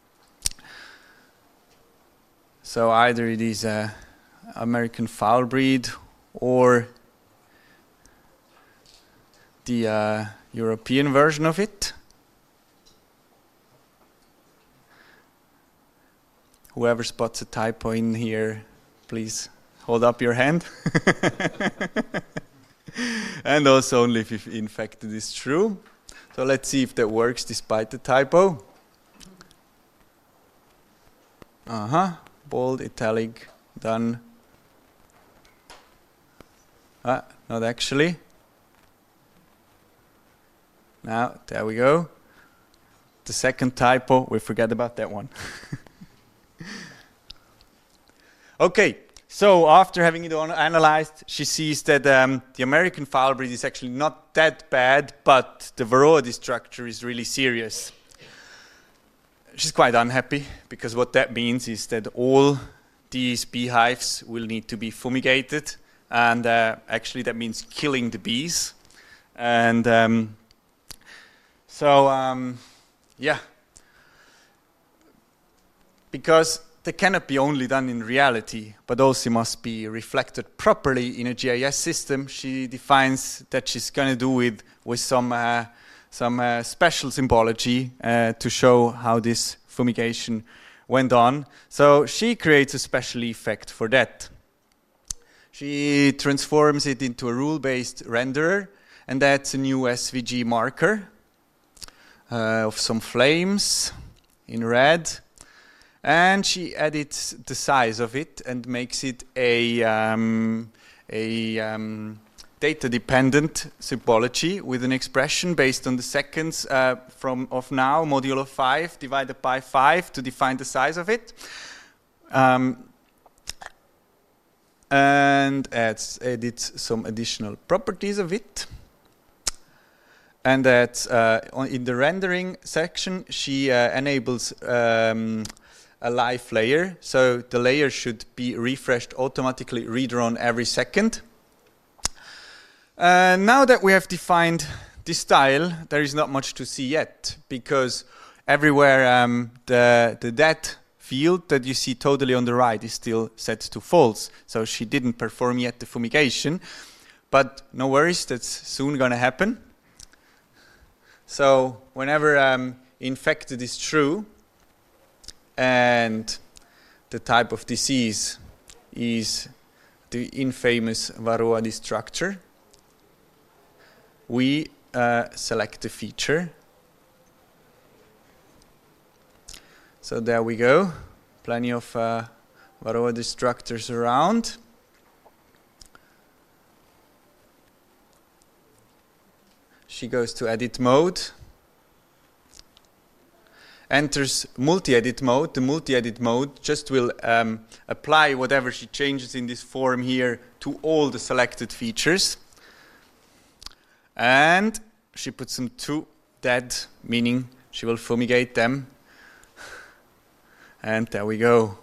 So either it is a American foul breed or the uh, European version of it. Whoever spots a typo in here, please hold up your hand. And also only if infected is true. So let's see if that works despite the typo. Uh-huh. Bold, italic, done. Ah, not actually. Now, there we go. The second typo, we forget about that one. Okay, so after having it analyzed, she sees that um, the American foul breed is actually not that bad, but the Varroa destructor is really serious. She's quite unhappy, because what that means is that all these beehives will need to be fumigated, and uh, actually that means killing the bees. And um, so, um, yeah, because they cannot be only done in reality, but also must be reflected properly in a G I S system. She defines that she's going to do it with some uh, some uh, special symbology uh, to show how this fumigation went on. So she creates a special effect for that. She transforms it into a rule-based renderer, and that's a new S V G marker uh, of some flames in red. And she edits the size of it and makes it a, um, a um, data-dependent symbology with an expression based on the seconds uh, from of now, modulo five divided by five to define the size of it. Um, and adds, edits some additional properties of it. And that uh, in the rendering section, she uh, enables um, a live layer, so the layer should be refreshed automatically, redrawn every second. Uh, now that we have defined this style, there is not much to see yet, because everywhere um, the, the dead field that you see totally on the right is still set to false, so she didn't perform yet the fumigation, but no worries, that's soon going to happen. So whenever um, infected is true, and the type of disease is the infamous Varroa destructor, we uh, select the feature. So there we go, plenty of uh, Varroa destructors around. She goes to edit mode, enters multi-edit mode. The multi-edit mode just will um, apply whatever she changes in this form here to all the selected features. And she puts them to dead, meaning she will fumigate them. And there we go.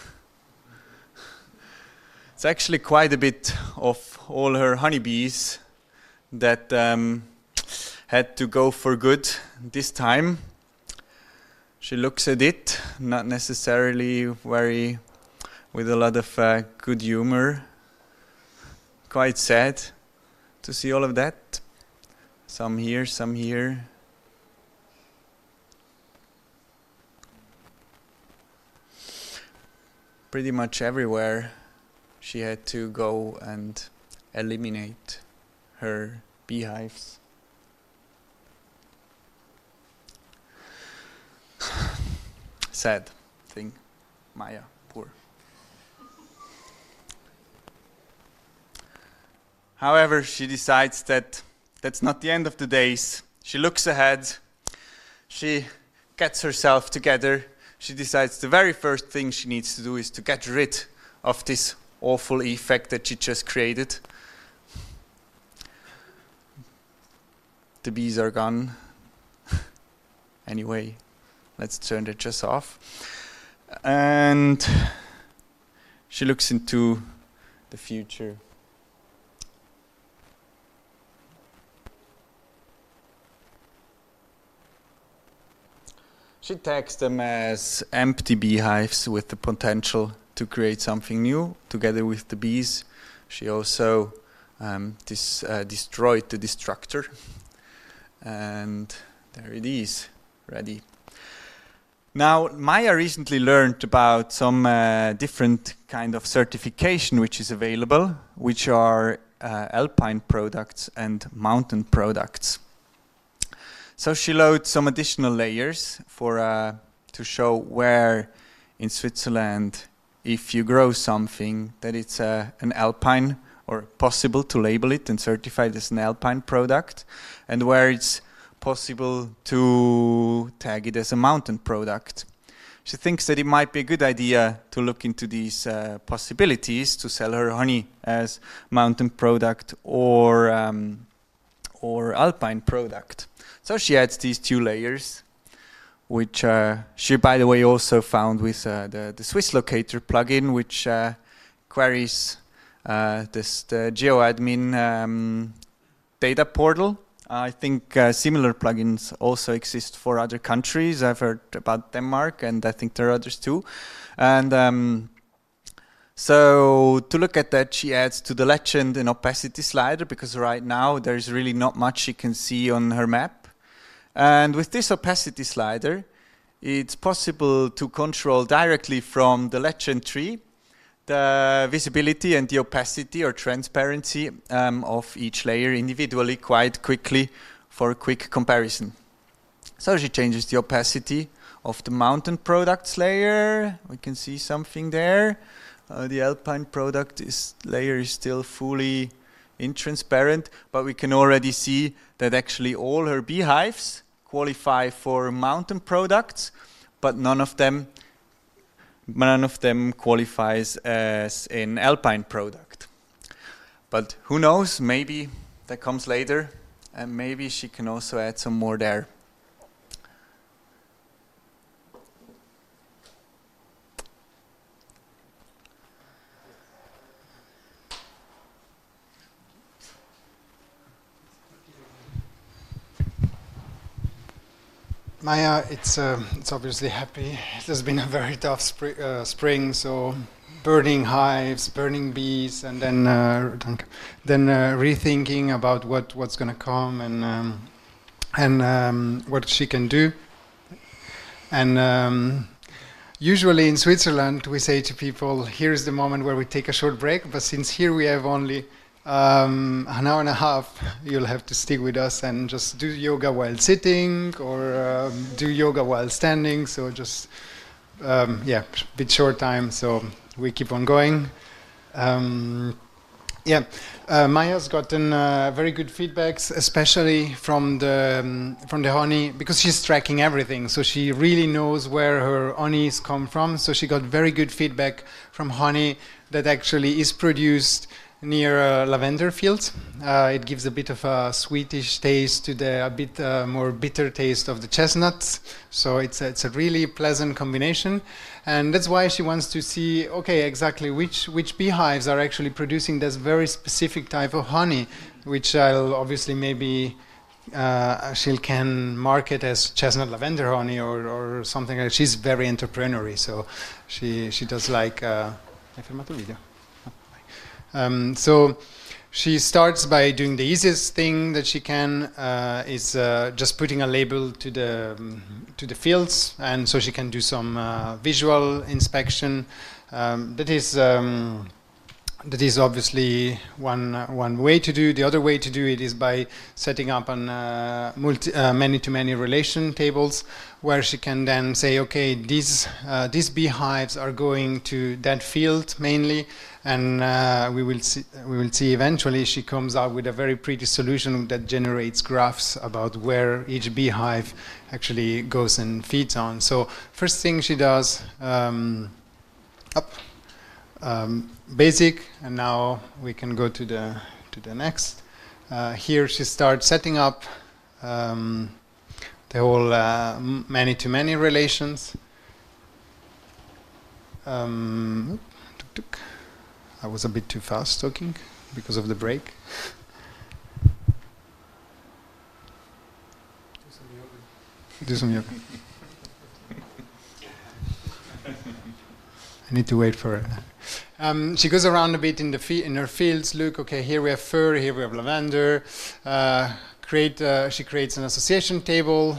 It's actually quite a bit of all her honeybees that um, had to go for good this time. She looks at it, not necessarily very with a lot of uh, good humor. Quite sad to see all of that. Some here, some here. Pretty much everywhere she had to go and eliminate her beehives. Sad thing, Maya, poor. However, she decides that that's not the end of the days. She looks ahead, she gets herself together, she decides the very first thing she needs to do is to get rid of this awful effect that she just created. The bees are gone. Anyway, let's turn that just off. And she looks into the future. She tags them as empty beehives with the potential to create something new. Together with the bees, she also um, dis, uh, destroyed the destructor. And there it is, ready. Now, Maya recently learned about some uh, different kind of certification which is available, which are uh, alpine products and mountain products. So she loads some additional layers for uh, to show where in Switzerland, if you grow something, that it's uh, an alpine or possible to label it and certify it as an alpine product, and where it's possible to tag it as a mountain product. She thinks that it might be a good idea to look into these uh, possibilities to sell her honey as mountain product or um, or alpine product. So she adds these two layers, which uh, she, by the way, also found with uh, the, the Swiss Locator plugin, which uh, queries uh, this, the GeoAdmin um, data portal. I think uh, similar plugins also exist for other countries. I've heard about Denmark, and I think there are others too. And um, so to look at that, she adds to the legend an opacity slider, because right now there's really not much she can see on her map. And with this opacity slider, it's possible to control directly from the legend tree the visibility and the opacity or transparency um, of each layer individually quite quickly for a quick comparison. So she changes the opacity of the mountain products layer. We can see something there. Uh, the alpine product is, layer is still fully intransparent, but we can already see that actually all her beehives qualify for mountain products, but none of them none of them qualifies as an alpine product. But who knows, maybe that comes later, and maybe she can also add some more there. Maya, it's uh, it's obviously happy. It has been a very tough spri uh, spring, so burning hives, burning bees, and then uh, then uh, rethinking about what what's going to come and um, and um, what she can do. And um, usually in Switzerland, we say to people, "Here's the moment where we take a short break." But since here we have only Um, an hour and a half, you'll have to stick with us and just do yoga while sitting or um, do yoga while standing. So just, um, yeah, a bit short time, so we keep on going. Um, yeah, uh, Maya's gotten uh, very good feedbacks, especially from the um, from the honey, because she's tracking everything. So she really knows where her honeys come from. So she got very good feedback from honey that actually is produced near uh, lavender fields. Uh, it gives a bit of a sweetish taste to the a bit uh, more bitter taste of the chestnuts. So it's a, it's a really pleasant combination, and that's why she wants to see, okay, exactly which which beehives are actually producing this very specific type of honey, which I'll obviously maybe uh, she can market as chestnut lavender honey or or something like that. She's very entrepreneurial, so she she does like. Uh, Hai fermato il video? Um, so she starts by doing the easiest thing that she can, uh, is uh, just putting a label to the um, to the fields, and so she can do some uh, visual inspection. Um, that is um, that is obviously one uh, one way to do. The other way to do it is by setting up an uh, multi uh, many-to-many relation tables, where she can then say, okay, these uh, these beehives are going to that field mainly. And uh, we will see. We will see. Eventually, she comes out with a very pretty solution that generates graphs about where each beehive actually goes and feeds on. So, first thing she does, um, up, um, basic, and now we can go to the to the next. Uh, here, she starts setting up um, the whole uh, many-to-many relations. Um, tuk -tuk. I was a bit too fast talking because of the break. Do some yoga. I need to wait for her. Um, she goes around a bit in the fe in her fields. Look, okay, here we have fir, here we have lavender. Uh, create. Uh, she creates an association table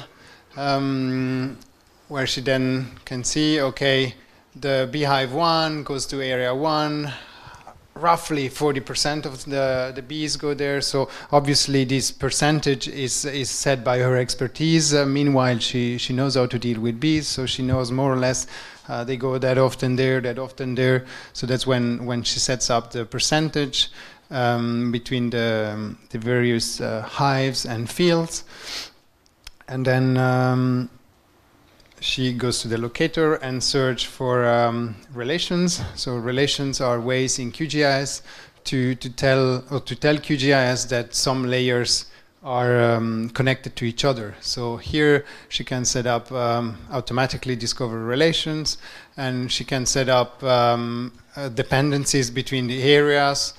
um, where she then can see, okay, the beehive one goes to area one. Roughly forty percent of the, the bees go there, so obviously this percentage is is set by her expertise. Uh, meanwhile, she, she knows how to deal with bees, so she knows more or less uh, they go that often there, that often there. So that's when, when she sets up the percentage um, between the, um, the various uh, hives and fields. And then um, she goes to the locator and search for um, relations. So relations are ways in Q G I S to, to tell or to tell Q G I S that some layers are um, connected to each other. So here she can set up um, automatically discover relations, and she can set up um, uh, dependencies between the areas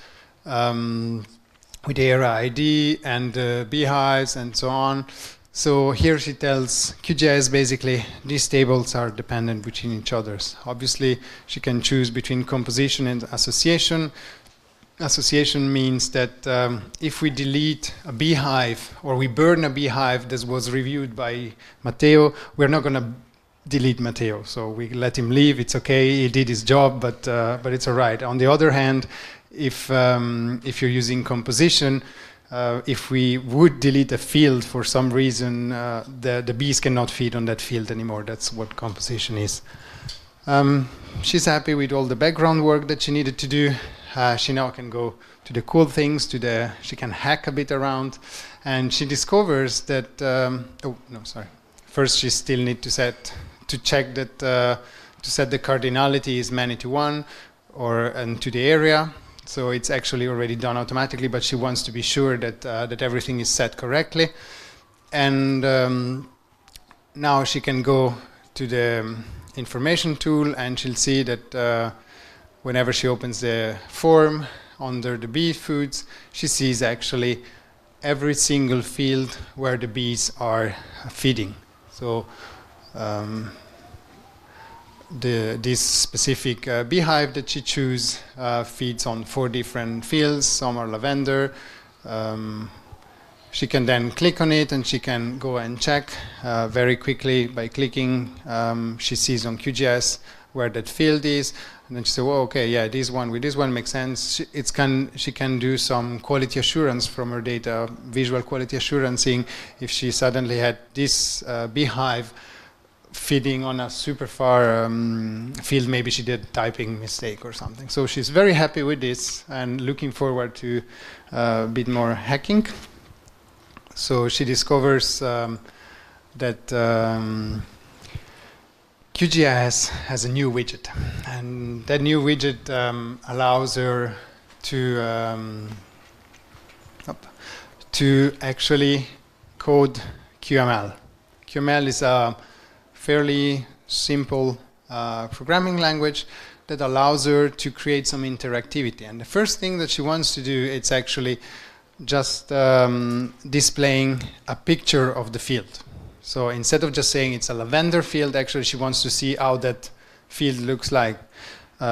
um, with the area I D and uh, beehives and so on. So here she tells Q G I S basically these tables are dependent between each other. Obviously, she can choose between composition and association. Association means that um, if we delete a beehive or we burn a beehive that was reviewed by Matteo, we're not going to delete Matteo. So we let him leave. It's okay. He did his job, but uh, but it's all right. On the other hand, if um, if you're using composition, Uh, if we would delete a field for some reason, uh, the, the bees cannot feed on that field anymore. That's what composition is. Um, she's happy with all the background work that she needed to do. Uh, she now can go to the cool things, to the, she can hack a bit around, and she discovers that, um, oh, no, sorry. First, she still needs to set, to check that, uh, to set the cardinality is many to one, or, and to the area. So it's actually already done automatically, but she wants to be sure that uh, that everything is set correctly. And um, now she can go to the um, information tool, and she'll see that uh, whenever she opens the form under the bee foods, she sees actually every single field where the bees are feeding. So um, The, this specific uh, beehive that she chooses uh, feeds on four different fields. Some are lavender. Um, she can then click on it, and she can go and check uh, very quickly by clicking. Um, she sees on Q G I S where that field is, and then she says, "Oh, okay, yeah, this one with this one makes sense." She, it's can she can do some quality assurance from her data, visual quality assurance, seeing if she suddenly had this uh, beehive feeding on a super far um, field, maybe she did typing mistake or something. So she's very happy with this and looking forward to uh, a bit more hacking. So she discovers um, that um, Q G I S has a new widget, and that new widget um, allows her to um, up, to actually code Q M L. Q M L is a fairly simple uh, programming language that allows her to create some interactivity. And the first thing that she wants to do is actually just um, displaying a picture of the field. So instead of just saying it's a lavender field, actually she wants to see how that field looks like. Uh,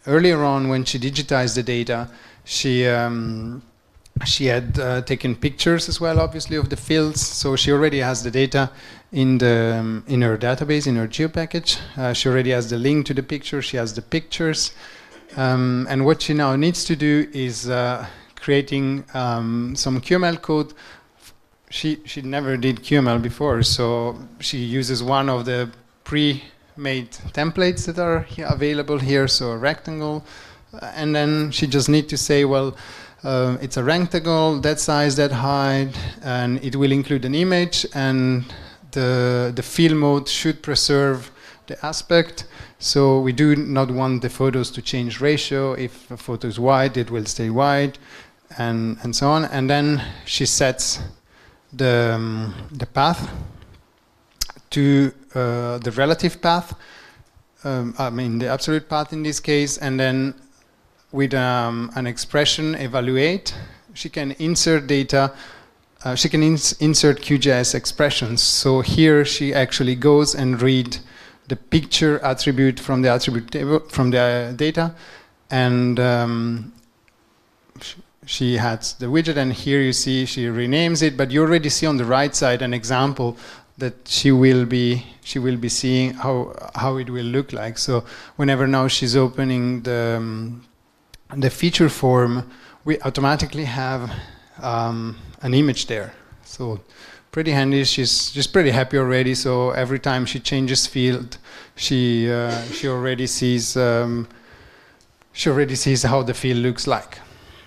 earlier on, when she digitized the data, she um, she had uh, taken pictures as well, obviously, of the fields. So she already has the data in the um, in her database, in her geo package. Uh, she already has the link to the picture. She has the pictures, um, and what she now needs to do is uh, creating um, some Q M L code. She she never did Q M L before, so she uses one of the pre-made templates that are here available here, so a rectangle, uh, and then she just need to say, well, uh, it's a rectangle, that size, that height, and it will include an image, and the the fill mode should preserve the aspect. So we do not want the photos to change ratio. If a photo is wide, it will stay wide, and and so on. And then she sets the um, the path to uh, the relative path, um, I mean the absolute path in this case, and then with um, an expression evaluate, she can insert data, uh, she can ins insert Q G I S expressions. So here she actually goes and read the picture attribute from the attribute table, from the uh, data, and um, she has the widget, and here you see she renames it, but you already see on the right side an example that she will be she will be seeing how how it will look like. So whenever now she's opening the um, the feature form, we automatically have um, an image there. So pretty handy. She's just pretty happy already. So every time she changes field, she uh, she already sees um, she already sees how the field looks like.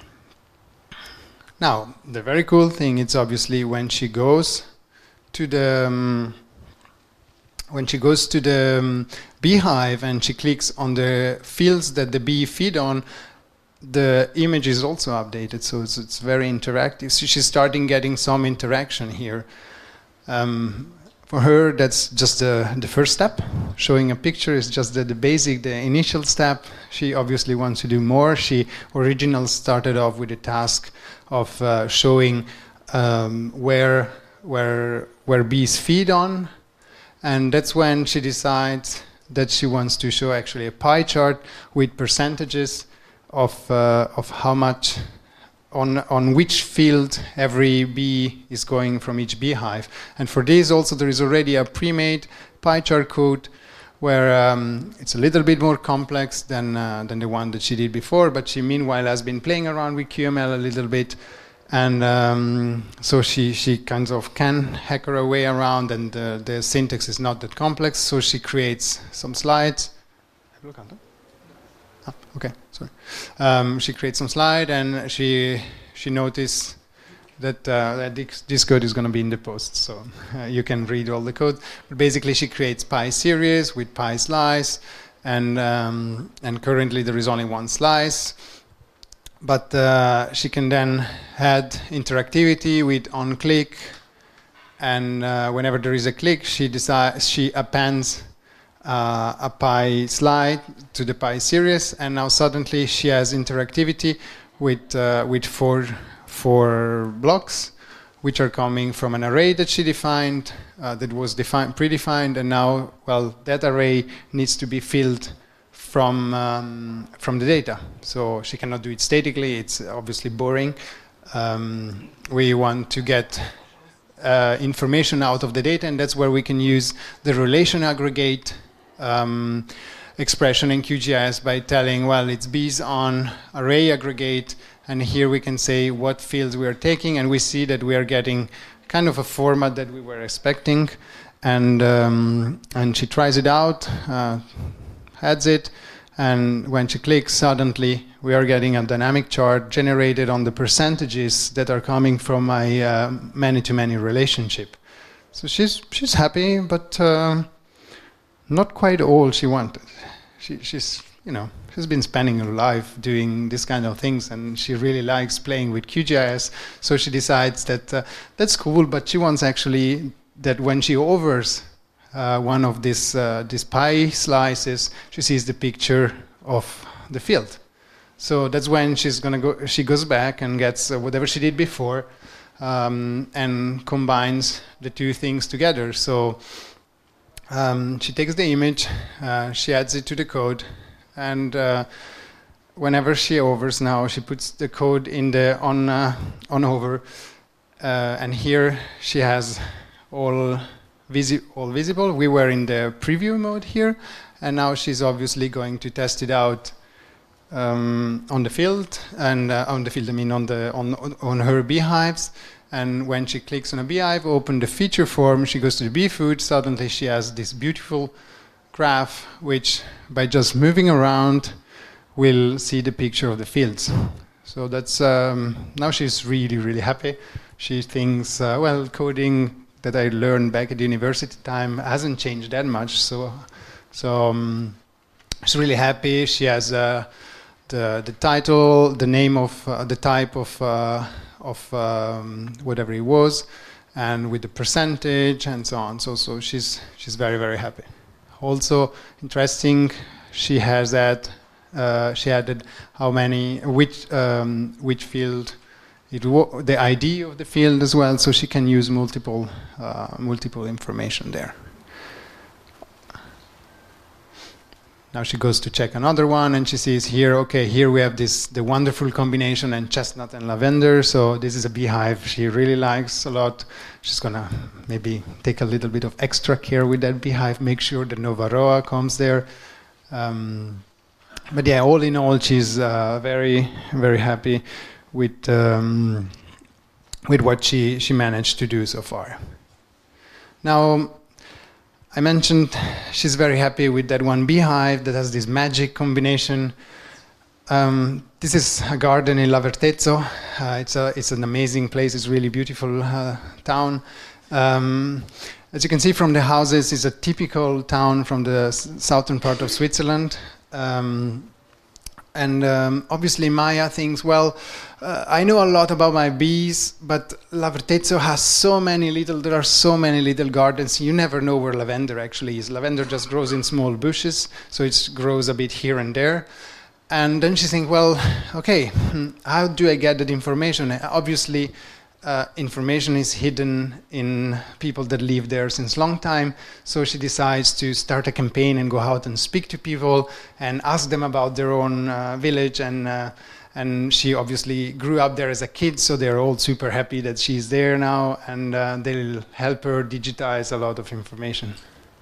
Now, the very cool thing is obviously when she goes to the um, when she goes to the um, beehive and she clicks on the fields that the bee feed on, the image is also updated. So it's, it's very interactive. So she's starting getting some interaction here. Um, for her, that's just the, the first step. Showing a picture is just the, the basic, the initial step. She obviously wants to do more. She originally started off with a task of uh, showing um, where where where bees feed on, and that's when she decides that she wants to show actually a pie chart with percentages of uh, of how much on on which field every bee is going from each beehive. And for this also there is already a pre-made pie chart code where um, it's a little bit more complex than uh, than the one that she did before, but she meanwhile has been playing around with Q M L a little bit, and um, so she she kind of can hack her way around, and uh, the syntax is not that complex. So she creates some slides. Ah, okay, sorry. Um, she creates some slide, and she she noticed that, uh, that this, this code is going to be in the post, so uh, you can read all the code. But basically, she creates pie series with pie slice, and um, and currently there is only one slice. But uh, she can then add interactivity with on click, and uh, whenever there is a click, she decides she appends uh, a pie slide to the pie series, and now suddenly she has interactivity with uh, with four. four blocks, which are coming from an array that she defined, uh, that was defined, predefined, and now, well, that array needs to be filled from um, from the data. So she cannot do it statically. It's obviously boring. Um, we want to get uh, information out of the data, and that's where we can use the relation aggregate um, expression in Q G I S by telling, well, it's bees on array aggregate. And here we can say what fields we are taking, and we see that we are getting kind of a format that we were expecting. And um, and she tries it out, uh, adds it, and when she clicks, suddenly we are getting a dynamic chart generated on the percentages that are coming from my uh, many-to-many relationship. So she's she's happy, but uh, not quite all she wanted. She, she's you know. She's been spending her life doing this kind of things, and she really likes playing with Q G I S. So she decides that uh, that's cool, but she wants actually that when she overs uh, one of these uh, these pie slices, she sees the picture of the field. So that's when she's gonna go. She goes back and gets uh, whatever she did before, um, and combines the two things together. So um, she takes the image, uh, she adds it to the code. And uh, whenever she hovers now, she puts the code in the on uh, on hover, uh, and here she has all, visi all visible. We were in the preview mode here, and now she's obviously going to test it out um, on the field, and uh, on the field, I mean on the on on her beehives. And when she clicks on a beehive, open the feature form, she goes to the bee food. Suddenly she has this beautiful graph, which by just moving around, will see the picture of the fields. So that's um, now she's really, really happy. She thinks, uh, well, coding that I learned back at university time hasn't changed that much. So, so um, she's really happy. She has uh, the the title, the name of uh, the type of uh, of um, whatever it was, and with the percentage and so on. So, so she's she's very, very happy. Also interesting, she has that. Uh, she added how many, which um, which field, it wo the I D of the field as well, so she can use multiple uh, multiple information there. Now she goes to check another one, and she sees here, okay, here we have this the wonderful combination and chestnut and lavender. So this is a beehive she really likes a lot. She's gonna maybe take a little bit of extra care with that beehive, make sure the no varroa comes there. Um, But yeah, all in all, she's uh, very, very happy with um, with what she she managed to do so far. Now, I mentioned she's very happy with that one beehive that has this magic combination. Um, this is a garden in Lavertezzo. Uh, it's a it's an amazing place. It's a really beautiful uh, town. Um, as you can see from the houses, it's a typical town from the s southern part of Switzerland. Um, and um, obviously Maya thinks, well, uh, I know a lot about my bees, but Lavertezzo has so many little, there are so many little gardens, you never know where lavender actually is. Lavender just grows in small bushes, so it grows a bit here and there. And then she thinks, well, okay, how do I get that information? Obviously, Uh, information is hidden in people that live there since long time, so she decides to start a campaign and go out and speak to people and ask them about their own uh, village, and uh, and she obviously grew up there as a kid, so they're all super happy that she's there now, and uh, they'll help her digitize a lot of information.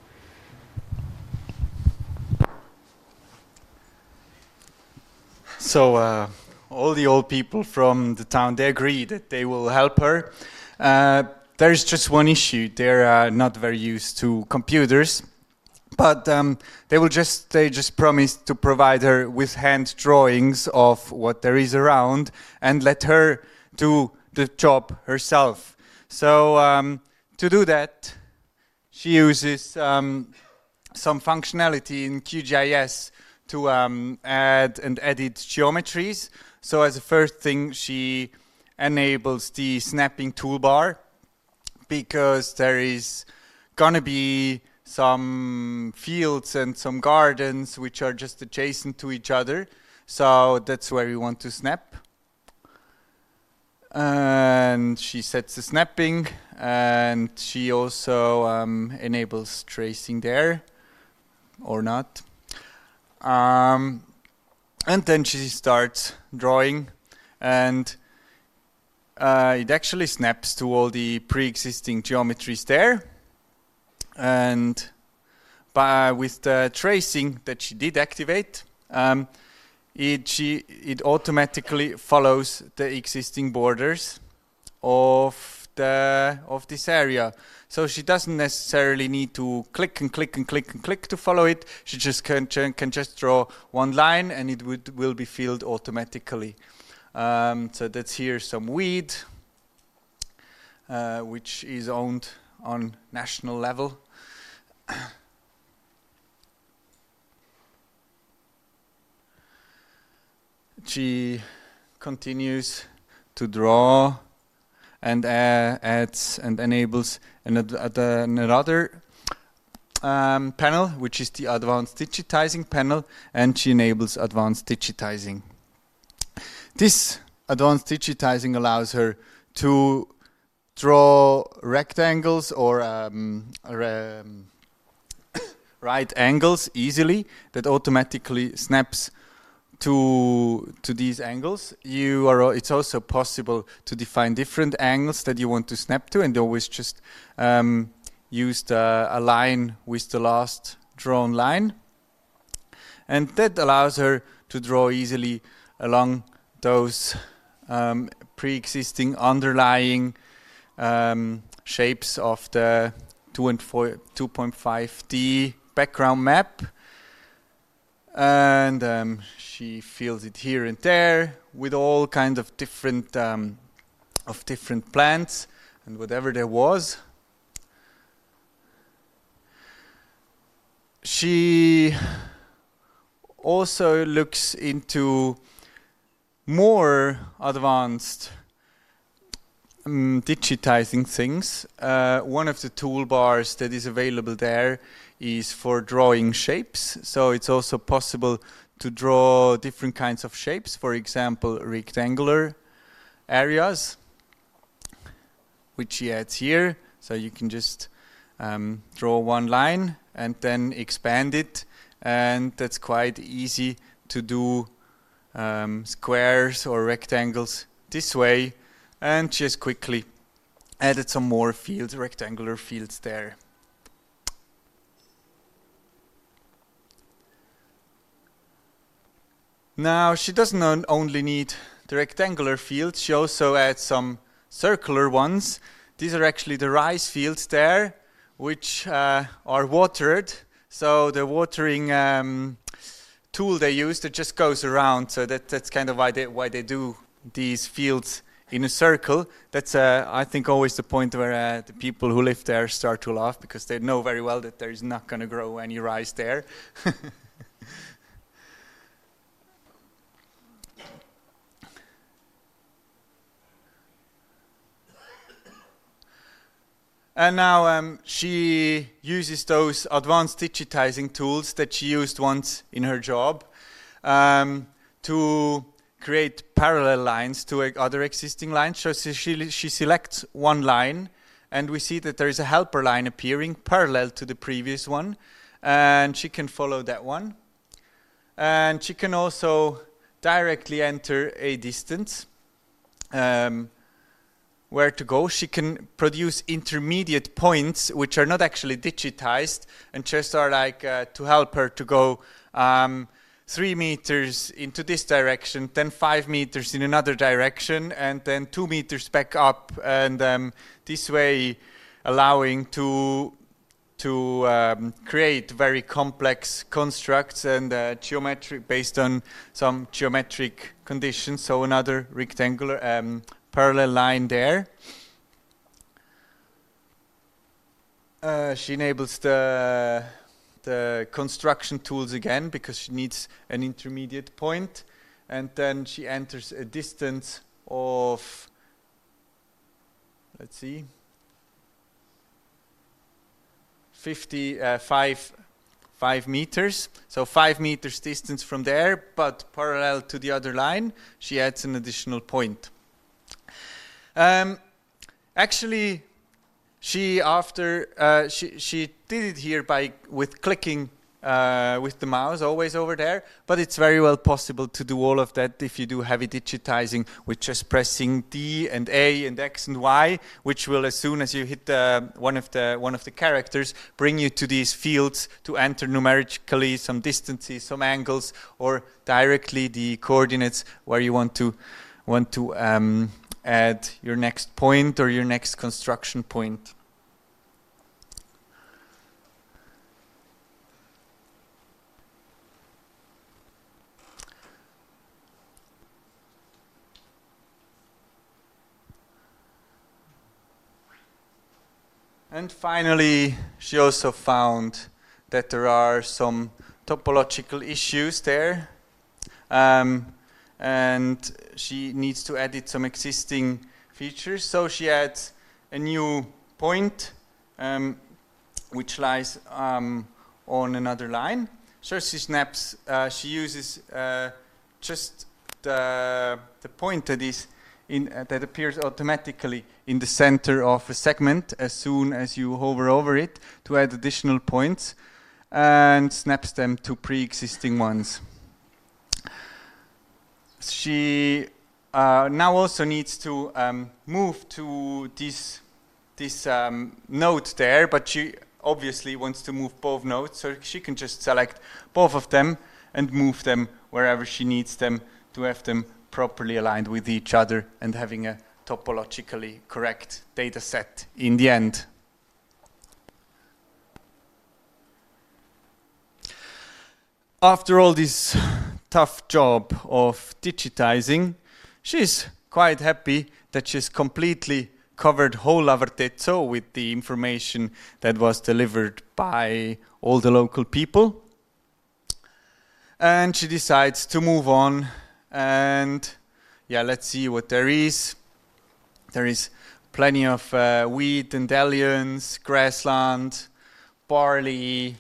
So uh, all the old people from the town, they agree that they will help her. Uh, there's just one issue. They're uh, not very used to computers, but um, they will just they just promise to provide her with hand drawings of what there is around and let her do the job herself. So um, to do that, she uses um, some functionality in QGIS to um, add and edit geometries. So as a first thing, she enables the snapping toolbar, because there is gonna be some fields and some gardens which are just adjacent to each other. So that's where we want to snap. And she sets the snapping, and she also um, enables tracing there, or not. Um, and then she starts drawing, and uh, it actually snaps to all the pre-existing geometries there. And by, with the tracing that she did activate, um, it, she, it automatically follows the existing borders of, the, of this area. So she doesn't necessarily need to click and click and click and click to follow it. She just can, can just draw one line, and it would, will be filled automatically. Um, so that's here some weed, uh, which is owned on national level. She continues to draw and uh, adds and enables another, another um, panel, which is the advanced digitizing panel, and she enables advanced digitizing. This advanced digitizing allows her to draw rectangles or um, um, right angles easily, that automatically snaps to to these angles. You are. It's also possible to define different angles that you want to snap to, and always just um, use the, a line with the last drawn line, and that allows her to draw easily along those um, pre-existing underlying um, shapes of the two point five D background map. And um, she fills it here and there with all kinds of different um, of different plants and whatever there was. She also looks into more advanced um, digitizing things. Uh, one of the toolbars that is available there is for drawing shapes. So it's also possible to draw different kinds of shapes, for example, rectangular areas, which she adds here. So you can just um, draw one line and then expand it, and that's quite easy to do um, squares or rectangles this way, and just quickly added some more fields, rectangular fields there. Now, she doesn't only need the rectangular fields, she also adds some circular ones. These are actually the rice fields there, which uh, are watered. So the watering um, tool they use that just goes around. So that, that's kind of why they, why they do these fields in a circle. That's, uh, I think, always the point where uh, the people who live there start to laugh, because they know very well that there is not going to grow any rice there. And now um, she uses those advanced digitizing tools that she used once in her job um, to create parallel lines to other existing lines. So she, she selects one line, and we see that there is a helper line appearing parallel to the previous one, and she can follow that one. And she can also directly enter a distance. Um, where to go. She can produce intermediate points which are not actually digitized and just are like uh, to help her to go um, three meters into this direction, then five meters in another direction, and then two meters back up, and um, this way allowing to to um, create very complex constructs and uh, geometric based on some geometric conditions. So another rectangular um, parallel line there. Uh, she enables the the construction tools again because she needs an intermediate point, and then she enters a distance of, let's see, fifty, uh, five, five meters. So five meters distance from there, but parallel to the other line, she adds an additional point. Um, actually, she after uh, she she did it here by with clicking uh, with the mouse, always over there. But it's very well possible to do all of that if you do heavy digitizing with just pressing D and A and X and Y, which will, as soon as you hit the, one of the one of the characters, bring you to these fields to enter numerically some distances, some angles, or directly the coordinates where you want to want to. Um, add your next point or your next construction point. And finally, she also found that there are some topological issues there. Um, and she needs to edit some existing features. So she adds a new point um, which lies um, on another line. So she snaps, uh, she uses uh, just the, the point that is in, uh, that appears automatically in the center of a segment as soon as you hover over it to add additional points, and snaps them to pre-existing ones. she uh, now also needs to um, move to this this um, node there, but she obviously wants to move both nodes, so she can just select both of them and move them wherever she needs them to have them properly aligned with each other and having a topologically correct data set in the end. After all this tough job of digitizing, she's quite happy that she's completely covered whole Lavartezzo with the information that was delivered by all the local people. And she decides to move on, and yeah, let's see what there is. There is plenty of uh, wheat and delions, grassland, barley,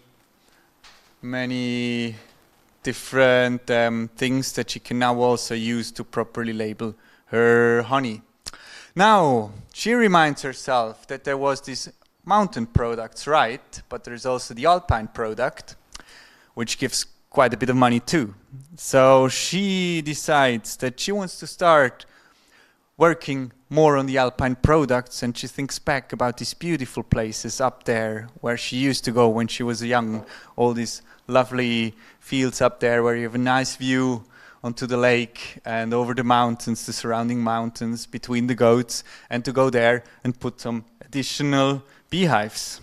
many different um, things that she can now also use to properly label her honey. Now, she reminds herself that there was this mountain products, right? But there's also the alpine product, which gives quite a bit of money too. So she decides that she wants to start working more on the alpine products, and she thinks back about these beautiful places up there where she used to go when she was young, all these lovely fields up there where you have a nice view onto the lake and over the mountains, the surrounding mountains, between the goats, and to go there and put some additional beehives.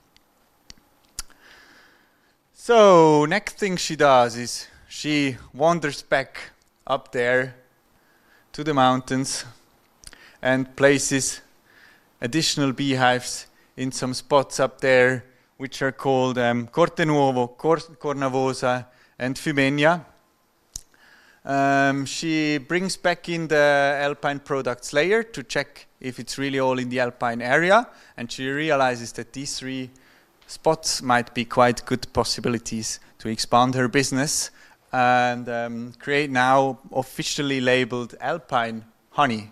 So next thing she does is she wanders back up there to the mountains and places additional beehives in some spots up there, which are called um, Corte Nuovo, Cor Cornavosa, and Fumenia. Um, she brings back in the alpine products layer to check if it's really all in the alpine area, and she realizes that these three spots might be quite good possibilities to expand her business and um, create now officially labeled alpine honey.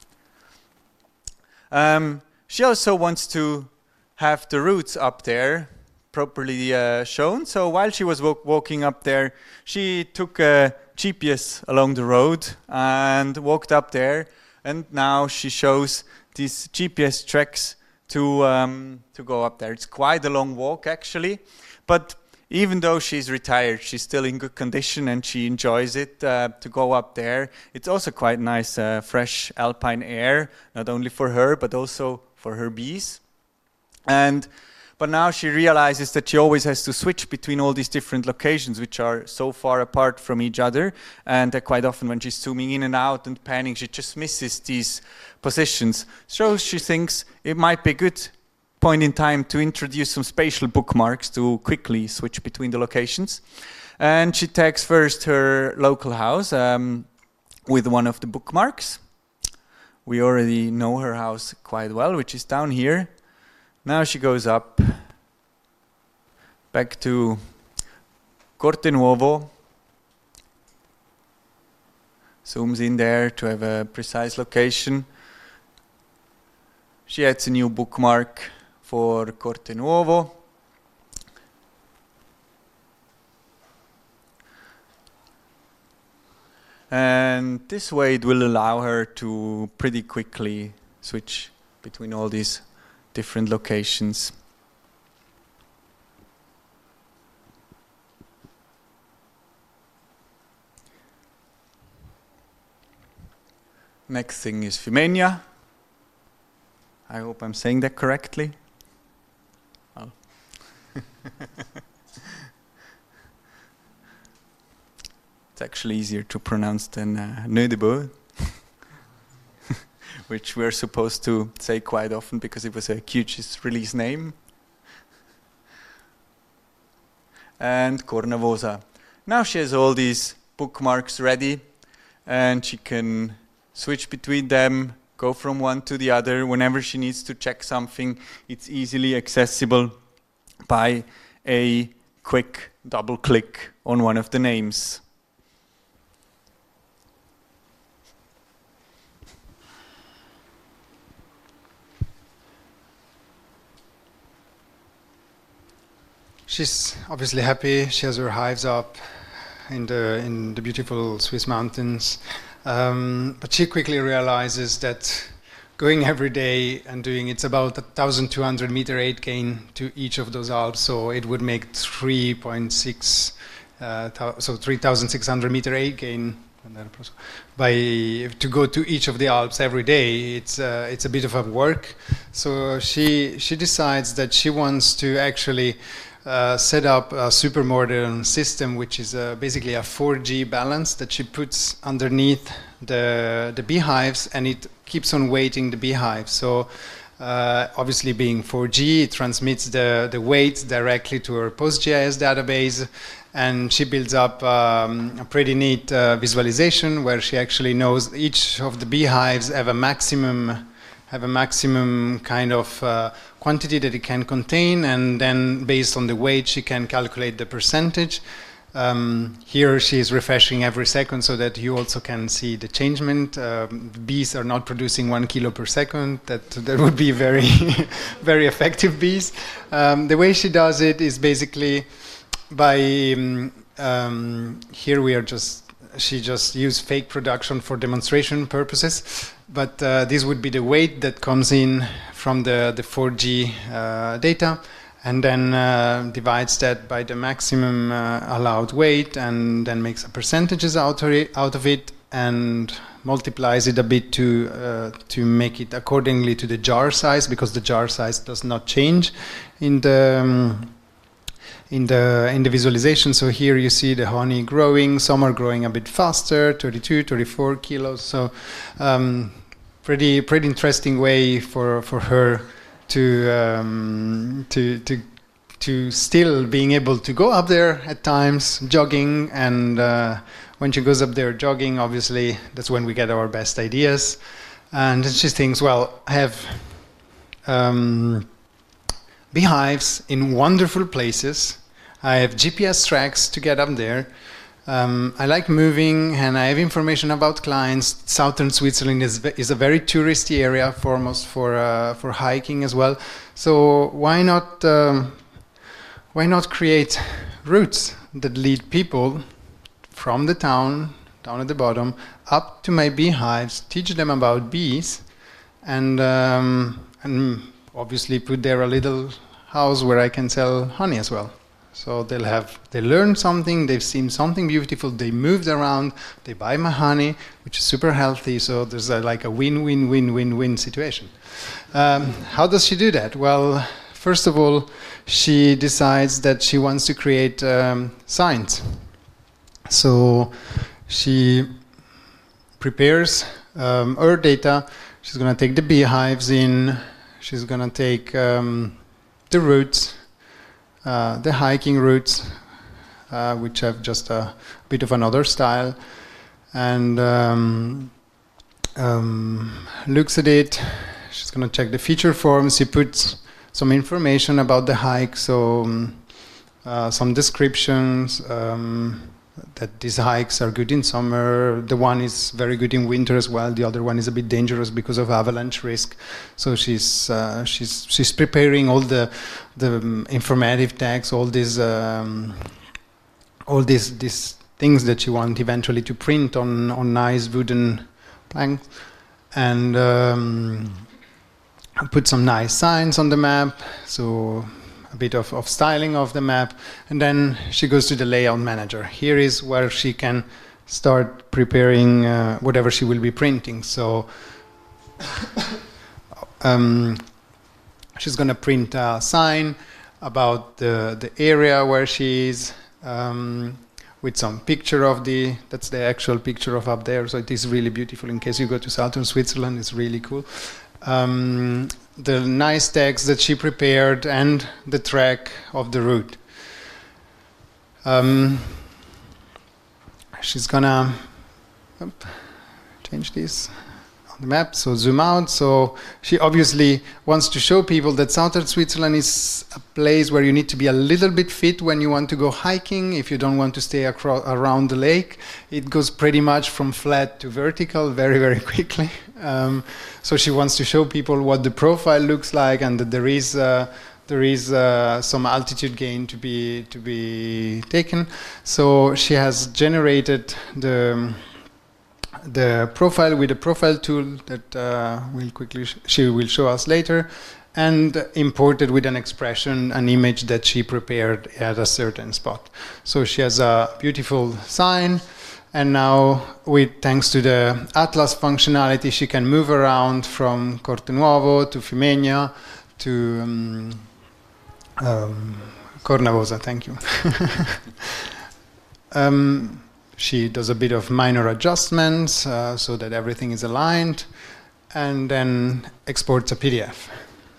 Um, she also wants to have the routes up there properly uh, shown. So while she was walk walking up there, she took a G P S along the road and walked up there. And now she shows these G P S tracks to um, to go up there. It's quite a long walk actually, but even though she's retired, she's still in good condition and she enjoys it uh, to go up there. It's also quite nice, uh, fresh alpine air, not only for her, but also for her bees. And but now she realizes that she always has to switch between all these different locations, which are so far apart from each other. And uh, quite often when she's zooming in and out and panning, she just misses these positions. So she thinks it might be a good point in time to introduce some spatial bookmarks to quickly switch between the locations. And she tags first her local house um, with one of the bookmarks. We already know her house quite well, which is down here. Now she goes up back to Corte Nuovo, zooms in there to have a precise location. She adds a new bookmark for Corte Nuovo. And this way it will allow her to pretty quickly switch between all these different locations. Next thing is Fumenia. I hope I'm saying that correctly. Oh. It's actually easier to pronounce than uh, Nødebo, which we're supposed to say quite often because it was a Q G I S release name. And Cornavosa. Now she has all these bookmarks ready and she can switch between them, go from one to the other. Whenever she needs to check something, it's easily accessible by a quick double click on one of the names. She's obviously happy. She has her hives up. in the in the beautiful Swiss mountains. Um, but she quickly realizes that going every day and doing it's about one thousand two hundred meter aid gain to each of those Alps, so it would make three point six, uh, so three thousand six hundred meter aid gain by to go to each of the Alps every day. It's uh, it's a bit of a work. So she she decides that she wants to actually uh, set up a super modern system, which is uh, basically a four G balance that she puts underneath the the beehives, and it keeps on weighting the beehives. So uh, obviously being four G, it transmits the the weights directly to her PostGIS database. And she builds up um, a pretty neat uh, visualization where she actually knows each of the beehives have a maximum, have a maximum kind of uh, quantity that it can contain, and then based on the weight, she can calculate the percentage. Um, here she is refreshing every second so that you also can see the changement. Um, the bees are not producing one kilo per second. That that would be very, very effective bees. Um, the way she does it is basically by um, um, here we are just she just used fake production for demonstration purposes, but uh, this would be the weight that comes in from the the four G uh, data, and then uh, divides that by the maximum uh, allowed weight, and then makes a percentages out of it, out of it and multiplies it a bit to uh, to make it accordingly to the jar size, because the jar size does not change in the um, in the in the visualization. So here you see the honey growing. Some are growing a bit faster, thirty-two, thirty-four kilos. So um, pretty pretty interesting way for for her to um, to to to still being able to go up there at times jogging. And uh, when she goes up there jogging, obviously that's when we get our best ideas. And she thinks, well, I have um, beehives in wonderful places. I have G P S tracks to get up there. Um, I like moving, and I have information about clients. Southern Switzerland is is a very touristy area, foremost for uh, for hiking as well. So why not um, why not create routes that lead people from the town down at the bottom up to my beehives, teach them about bees, and um, and obviously put there a little house where I can sell honey as well. So they'll have, they learn something, they've seen something beautiful, they moved around, they buy my honey, which is super healthy. So there's a, like a win-win-win-win-win situation. Um, how does she do that? Well, first of all, she decides that she wants to create um, signs. So she prepares um, her data. She's going to take the beehives in. She's going to take um, the routes, uh, the hiking routes, uh, which have just a bit of another style, and um, um, looks at it. She's going to check the feature forms. She puts some information about the hike, so um, uh, some descriptions, um, that these hikes are good in summer. The one is very good in winter as well. The other one is a bit dangerous because of avalanche risk. So she's uh, she's she's preparing all the the um, informative tags, all these um, all these these things that you want eventually to print on on nice wooden planks, and um, put some nice signs on the map. So a bit of, of styling of the map, and then she goes to the layout manager. Here is where she can start preparing uh, whatever she will be printing. So um, she's going to print a sign about the, the area where she is, um, with some picture of the, that's the actual picture of up there, so it is really beautiful. In case you go to southern Switzerland, it's really cool. Um, the nice text that she prepared, and the track of the route. Um, she's gonna oops, change this on the map, so zoom out. So she obviously wants to show people that southern Switzerland is a place where you need to be a little bit fit when you want to go hiking. If you don't want to stay across, around the lake, it goes pretty much from flat to vertical very, very quickly. Um, so she wants to show people what the profile looks like, and that there is uh, there is uh, some altitude gain to be to be taken. So she has generated the the profile with a profile tool that uh, will quickly sh she will show us later, and imported with an expression an image that she prepared at a certain spot. So she has a beautiful sign, and now with thanks to the Atlas functionality, she can move around from Cortenuovo to Fimegna to um, um, Cornavosa. Thank you. um, she does a bit of minor adjustments uh, so that everything is aligned, and then exports a P D F.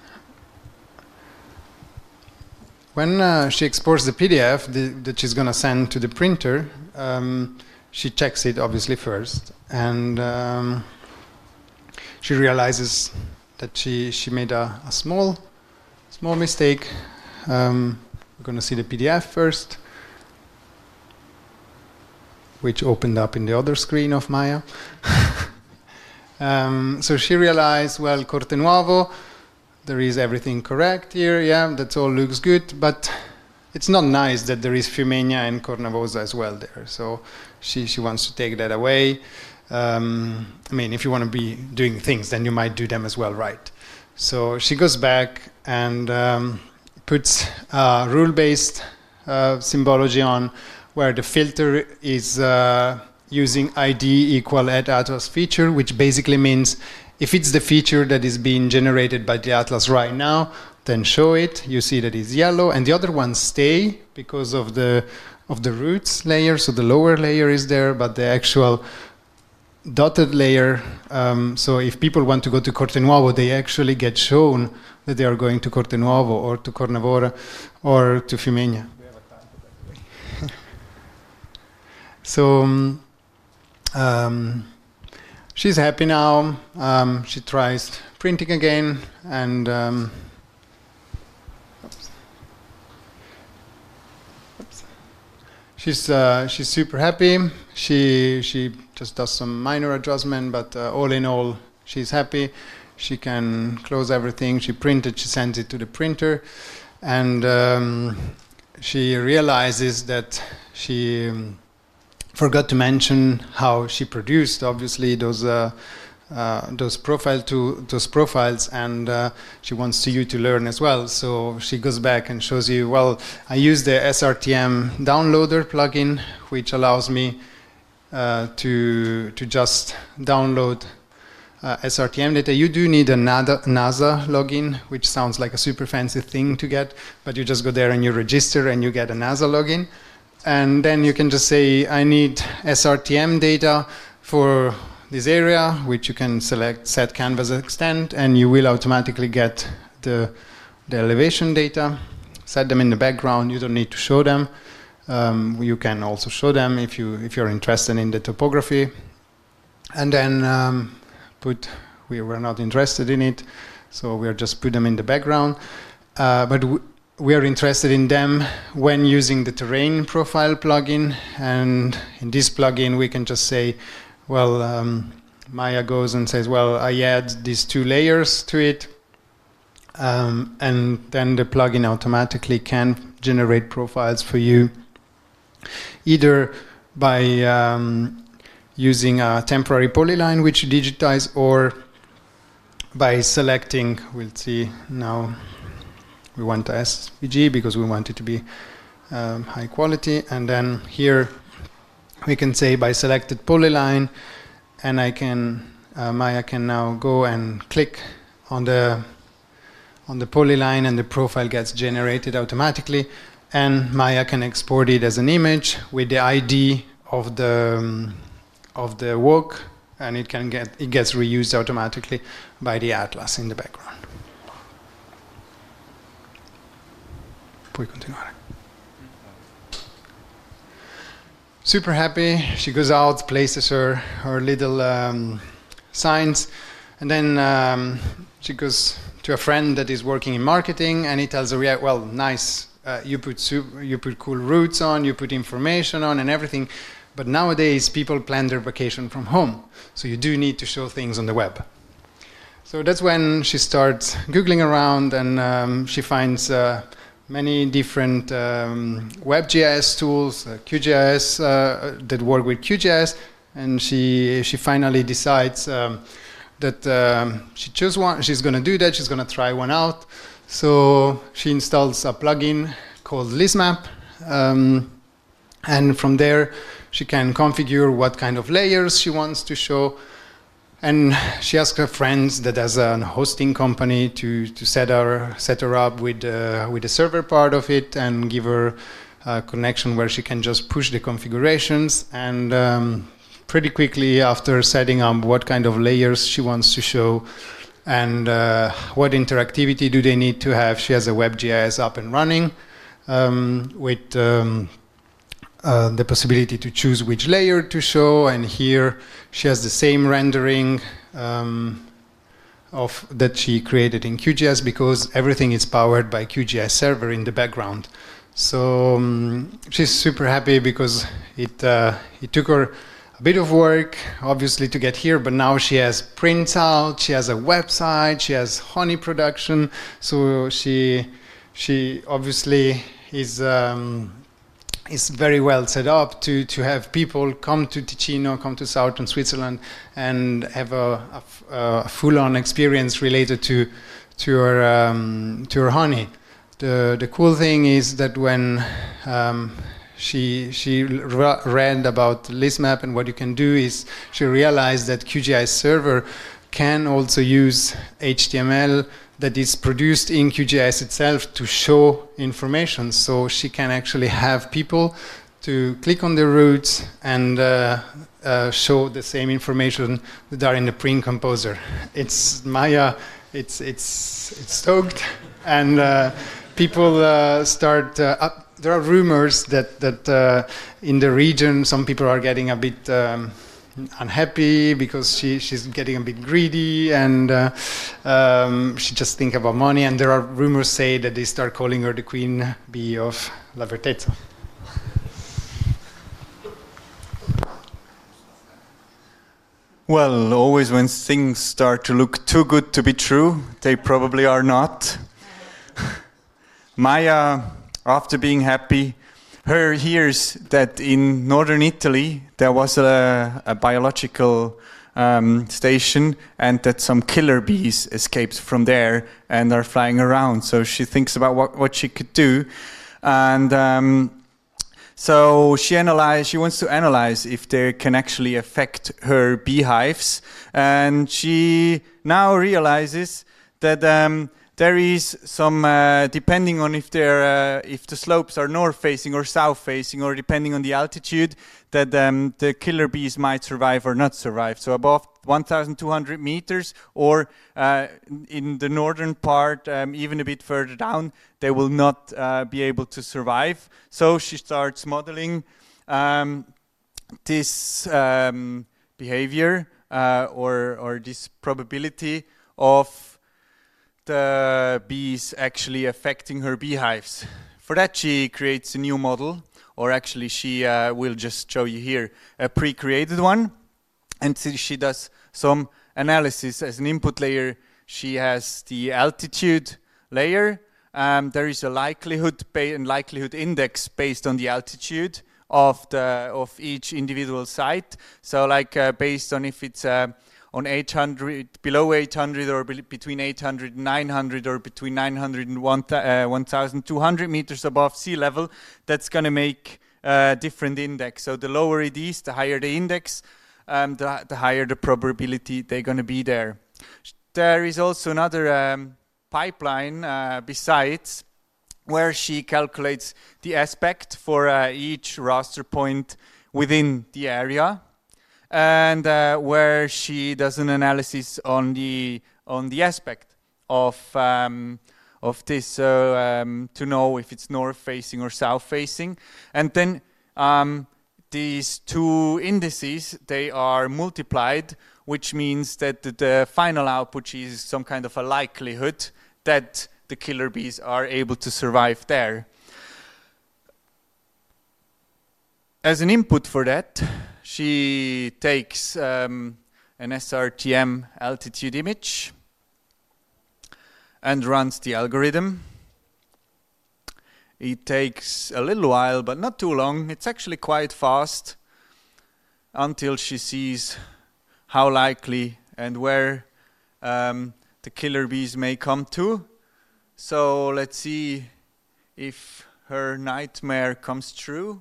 When uh, she exports the P D F the, that she's going to send to the printer, um, she checks it obviously first, and um, she realizes that she she made a, a small small mistake. Um, we're going to see the P D F first, which opened up in the other screen of Maya. um, so she realized, well, Cortenuovo, there is everything correct here, yeah, that all looks good, but it's not nice that there is Fimegna and Cornavosa as well there. So she, she wants to take that away. Um, I mean, if you want to be doing things, then you might do them as well, right? So she goes back and um, puts a rule-based uh, symbology on, where the filter is uh, using I D equal at Atlas feature, which basically means if it's the feature that is being generated by the Atlas right now, then show it. You see that it's yellow, and the other ones stay because of the of the roots layer. So the lower layer is there, but the actual dotted layer. Um, so if people want to go to Cortenuovo, they actually get shown that they are going to Cortenuovo or to Cornavora or to Fimegna. So um, um, she's happy now. Um, she tries printing again, and um, oops. Oops. she's uh, she's super happy. She she just does some minor adjustment, but uh, all in all, she's happy. She can close everything. She printed. She sends it to the printer, and um, she realizes that she. Um, forgot to mention how she produced, obviously, those uh, uh, those profile to those profiles, and uh, she wants to you to learn as well. So she goes back and shows you. Well, I use the S R T M downloader plugin, which allows me uh, to to just download uh, S R T M data. You do need a NASA login, which sounds like a super fancy thing to get, but you just go there and you register, and you get a NASA login. And then you can just say, I need S R T M data for this area, which you can select set canvas extent, and you will automatically get the, the elevation data. Set them in the background. You don't need to show them. Um, you can also show them if, you, if you're interested in the topography. And then um, put, we were not interested in it, so we'll just put them in the background. Uh, but w We are interested in them when using the terrain profile plugin, and in this plugin we can just say, well, um, Maya goes and says, well, I add these two layers to it, um, and then the plugin automatically can generate profiles for you, either by um, using a temporary polyline which you digitize, or by selecting, we'll see now, we want S V G because we want it to be um, high quality, and then here we can say by selected polyline, and I can uh, Maya can now go and click on the on the polyline, and the profile gets generated automatically, and Maya can export it as an image with the I D of the um, of the walk, and it can get it gets reused automatically by the Atlas in the background. Puoi continuare. Super happy. She goes out, places her her little um, signs, and then um, she goes to a friend that is working in marketing, and he tells her, "Yeah, well, nice. Uh, you put super, you put cool routes on, you put information on, and everything. But nowadays, people plan their vacation from home, so you do need to show things on the web." So that's when she starts Googling around, and um, she finds uh, many different um, WebGIS tools, uh, QGIS, uh, that work with QGIS, and she she finally decides um, that um, she chooses one. She's going to do that. She's going to try one out. So she installs a plugin called ListMap, um, and from there she can configure what kind of layers she wants to show. And she asked her friends that has a hosting company to, to set her set her up with uh, with the server part of it, and give her a connection where she can just push the configurations. And um, pretty quickly after setting up what kind of layers she wants to show and uh, what interactivity do they need to have, she has a WebGIS up and running um, with um, Uh, the possibility to choose which layer to show, and here she has the same rendering um, of that she created in QGIS, because everything is powered by QGIS server in the background. So um, she's super happy because it uh, it took her a bit of work, obviously, to get here, but now she has prints out, she has a website, she has honey production, so she she obviously is. Um, is very well set up to, to have people come to Ticino, come to southern Switzerland, and have a, a, a full-on experience related to to her um, to her honey. The the cool thing is that when um, she she read about ListMap and what you can do, is she realized that QGIS server can also use H T M L that is produced in QGIS itself to show information. So she can actually have people to click on the routes and uh, uh, show the same information that are in the print composer. It's Maya, it's it's it's stoked, and uh, people uh, start. Uh, up, there are rumors that that uh, in the region some people are getting a bit. Um, unhappy because she, she's getting a bit greedy, and uh, um, she just think about money, and there are rumors say that they start calling her the queen bee of La Vertezza. Well, always when things start to look too good to be true, they probably are not. Maya, after being happy, her hears that in northern Italy there was a, a biological um, station, and that some killer bees escaped from there and are flying around. So she thinks about what, what she could do, and um, so she analyze. She wants to analyze if they can actually affect her beehives, and she now realizes that. Um, There is some, uh, depending on if they're, uh, if the slopes are north-facing or south-facing, or depending on the altitude, that um, the killer bees might survive or not survive. So above one thousand two hundred meters, or uh, in the northern part, um, even a bit further down, they will not uh, be able to survive. So she starts modeling um, this um, behavior uh, or or this probability of the bees actually affecting her beehives. For that, she creates a new model, or actually she uh, will just show you here a pre-created one, and so she does some analysis. As an input layer, she has the altitude layer. Um, there is a likelihood ba- and likelihood index based on the altitude of the of each individual site. So, like uh, based on if it's uh, on eight hundred, below eight hundred, or be between eight hundred and nine hundred, or between nine hundred and one thousand two hundred meters above sea level, that's going to make a different index. So the lower it is, the higher the index, um, the, the higher the probability they're going to be there. There is also another um, pipeline uh, besides, where she calculates the aspect for uh, each raster point within the area, and uh, where she does an analysis on the on the aspect of um, of this, so um, to know if it's north facing or south facing, and then um, these two indices, they are multiplied, which means that the, the final output is some kind of a likelihood that the killer bees are able to survive there. As an input for that, she takes um, an S R T M altitude image, and runs the algorithm. It takes a little while, but not too long. It's actually quite fast until she sees how likely and where um, the killer bees may come to. So let's see if her nightmare comes true.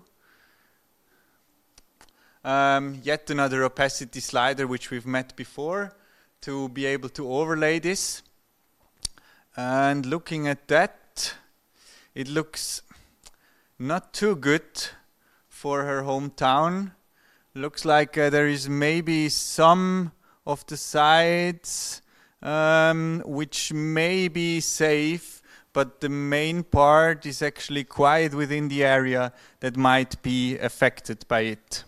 Um, yet another opacity slider which we've met before to be able to overlay this. And looking at that, it looks not too good for her hometown. Looks like uh, there is maybe some of the sides um, which may be safe, but the main part is actually quite within the area that might be affected by it.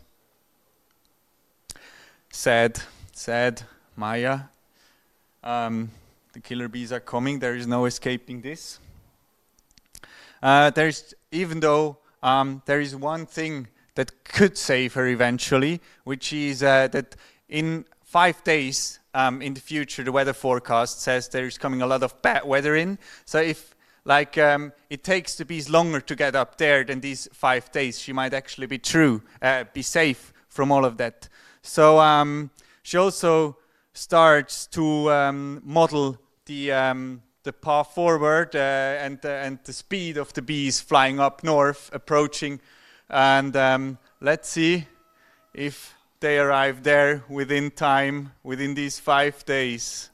Sad, sad, Maya. Um, the killer bees are coming, there is no escaping this. Uh, there's, even though um, there is one thing that could save her eventually, which is uh, that in five days um, in the future, the weather forecast says there's coming a lot of bad weather in. So if like um, it takes the bees longer to get up there than these five days, she might actually be true, uh, be safe from all of that. So um, she also starts to um, model the um, the path forward uh, and uh, and the speed of the bees flying up north, approaching, and um, let's see if they arrive there within time, within these five days.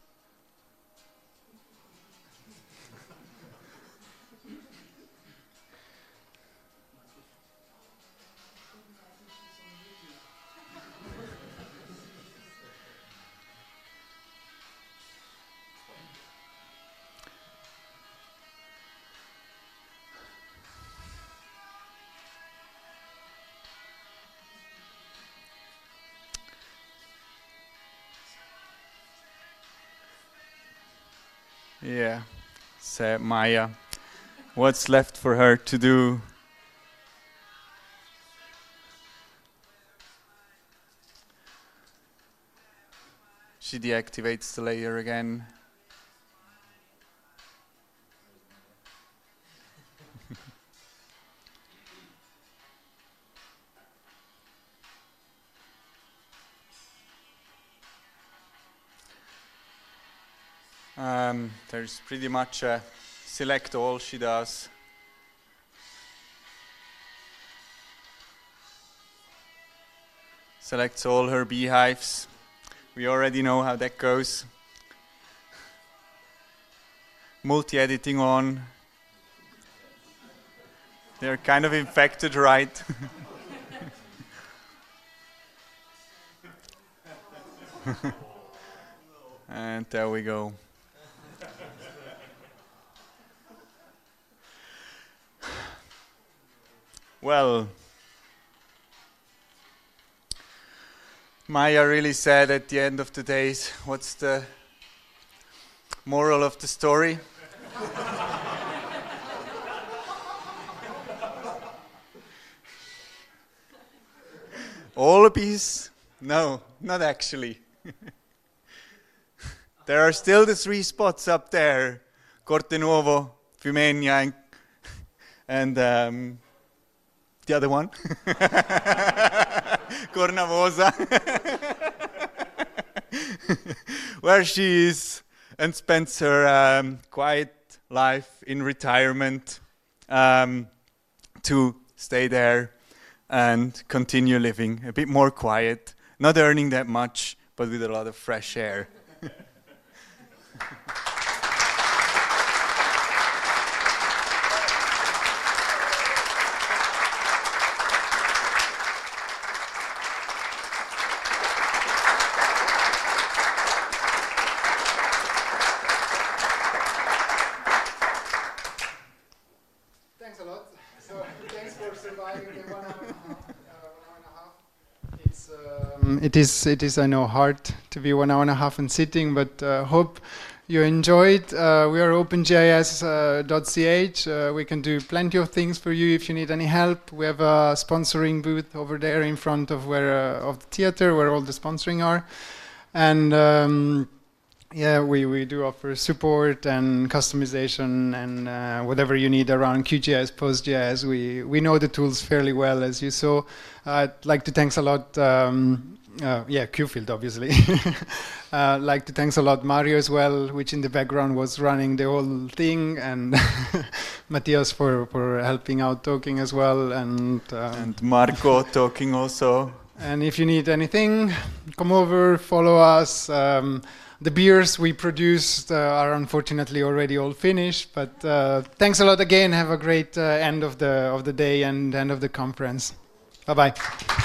Yeah, said Maya. What's left for her to do? She deactivates the layer again. Um, there's pretty much a select all she does. Selects all her beehives. We already know how that goes. Multi-editing on. They're kind of infected, right? And there we go. Well, Maya really said at the end of the days, what's the moral of the story? All bees? No, not actually. There are still the three spots up there, Cortenuovo, Fumegna, and, and um, the other one, Cornavosa, where she is and spends her um, quiet life in retirement um, to stay there and continue living a bit more quiet, not earning that much, but with a lot of fresh air. Thanks a lot. So thanks for surviving the one hour and a half. Uh, one hour and a half. It's um, it is it is I know hard to be one hour and a half and sitting, but uh, hope you enjoyed. Uh, we are open G I S dot C H. Uh, we can do plenty of things for you if you need any help. We have a sponsoring booth over there in front of where uh, of the theater where all the sponsoring are, and um, Yeah, we, we do offer support and customization and uh, whatever you need around QGIS, PostGIS. We we know the tools fairly well, as you saw. I'd like to thanks a lot, um, uh, yeah, QField, obviously. uh, like to thanks a lot Mario as well, which in the background was running the whole thing, and Matthias for, for helping out talking as well. And, um, and Marco talking also. And if you need anything, come over, follow us. Um, The beers we produced uh, are unfortunately already all finished, but uh, thanks a lot again. Have a great uh, end of the of the day and end of the conference. Bye bye.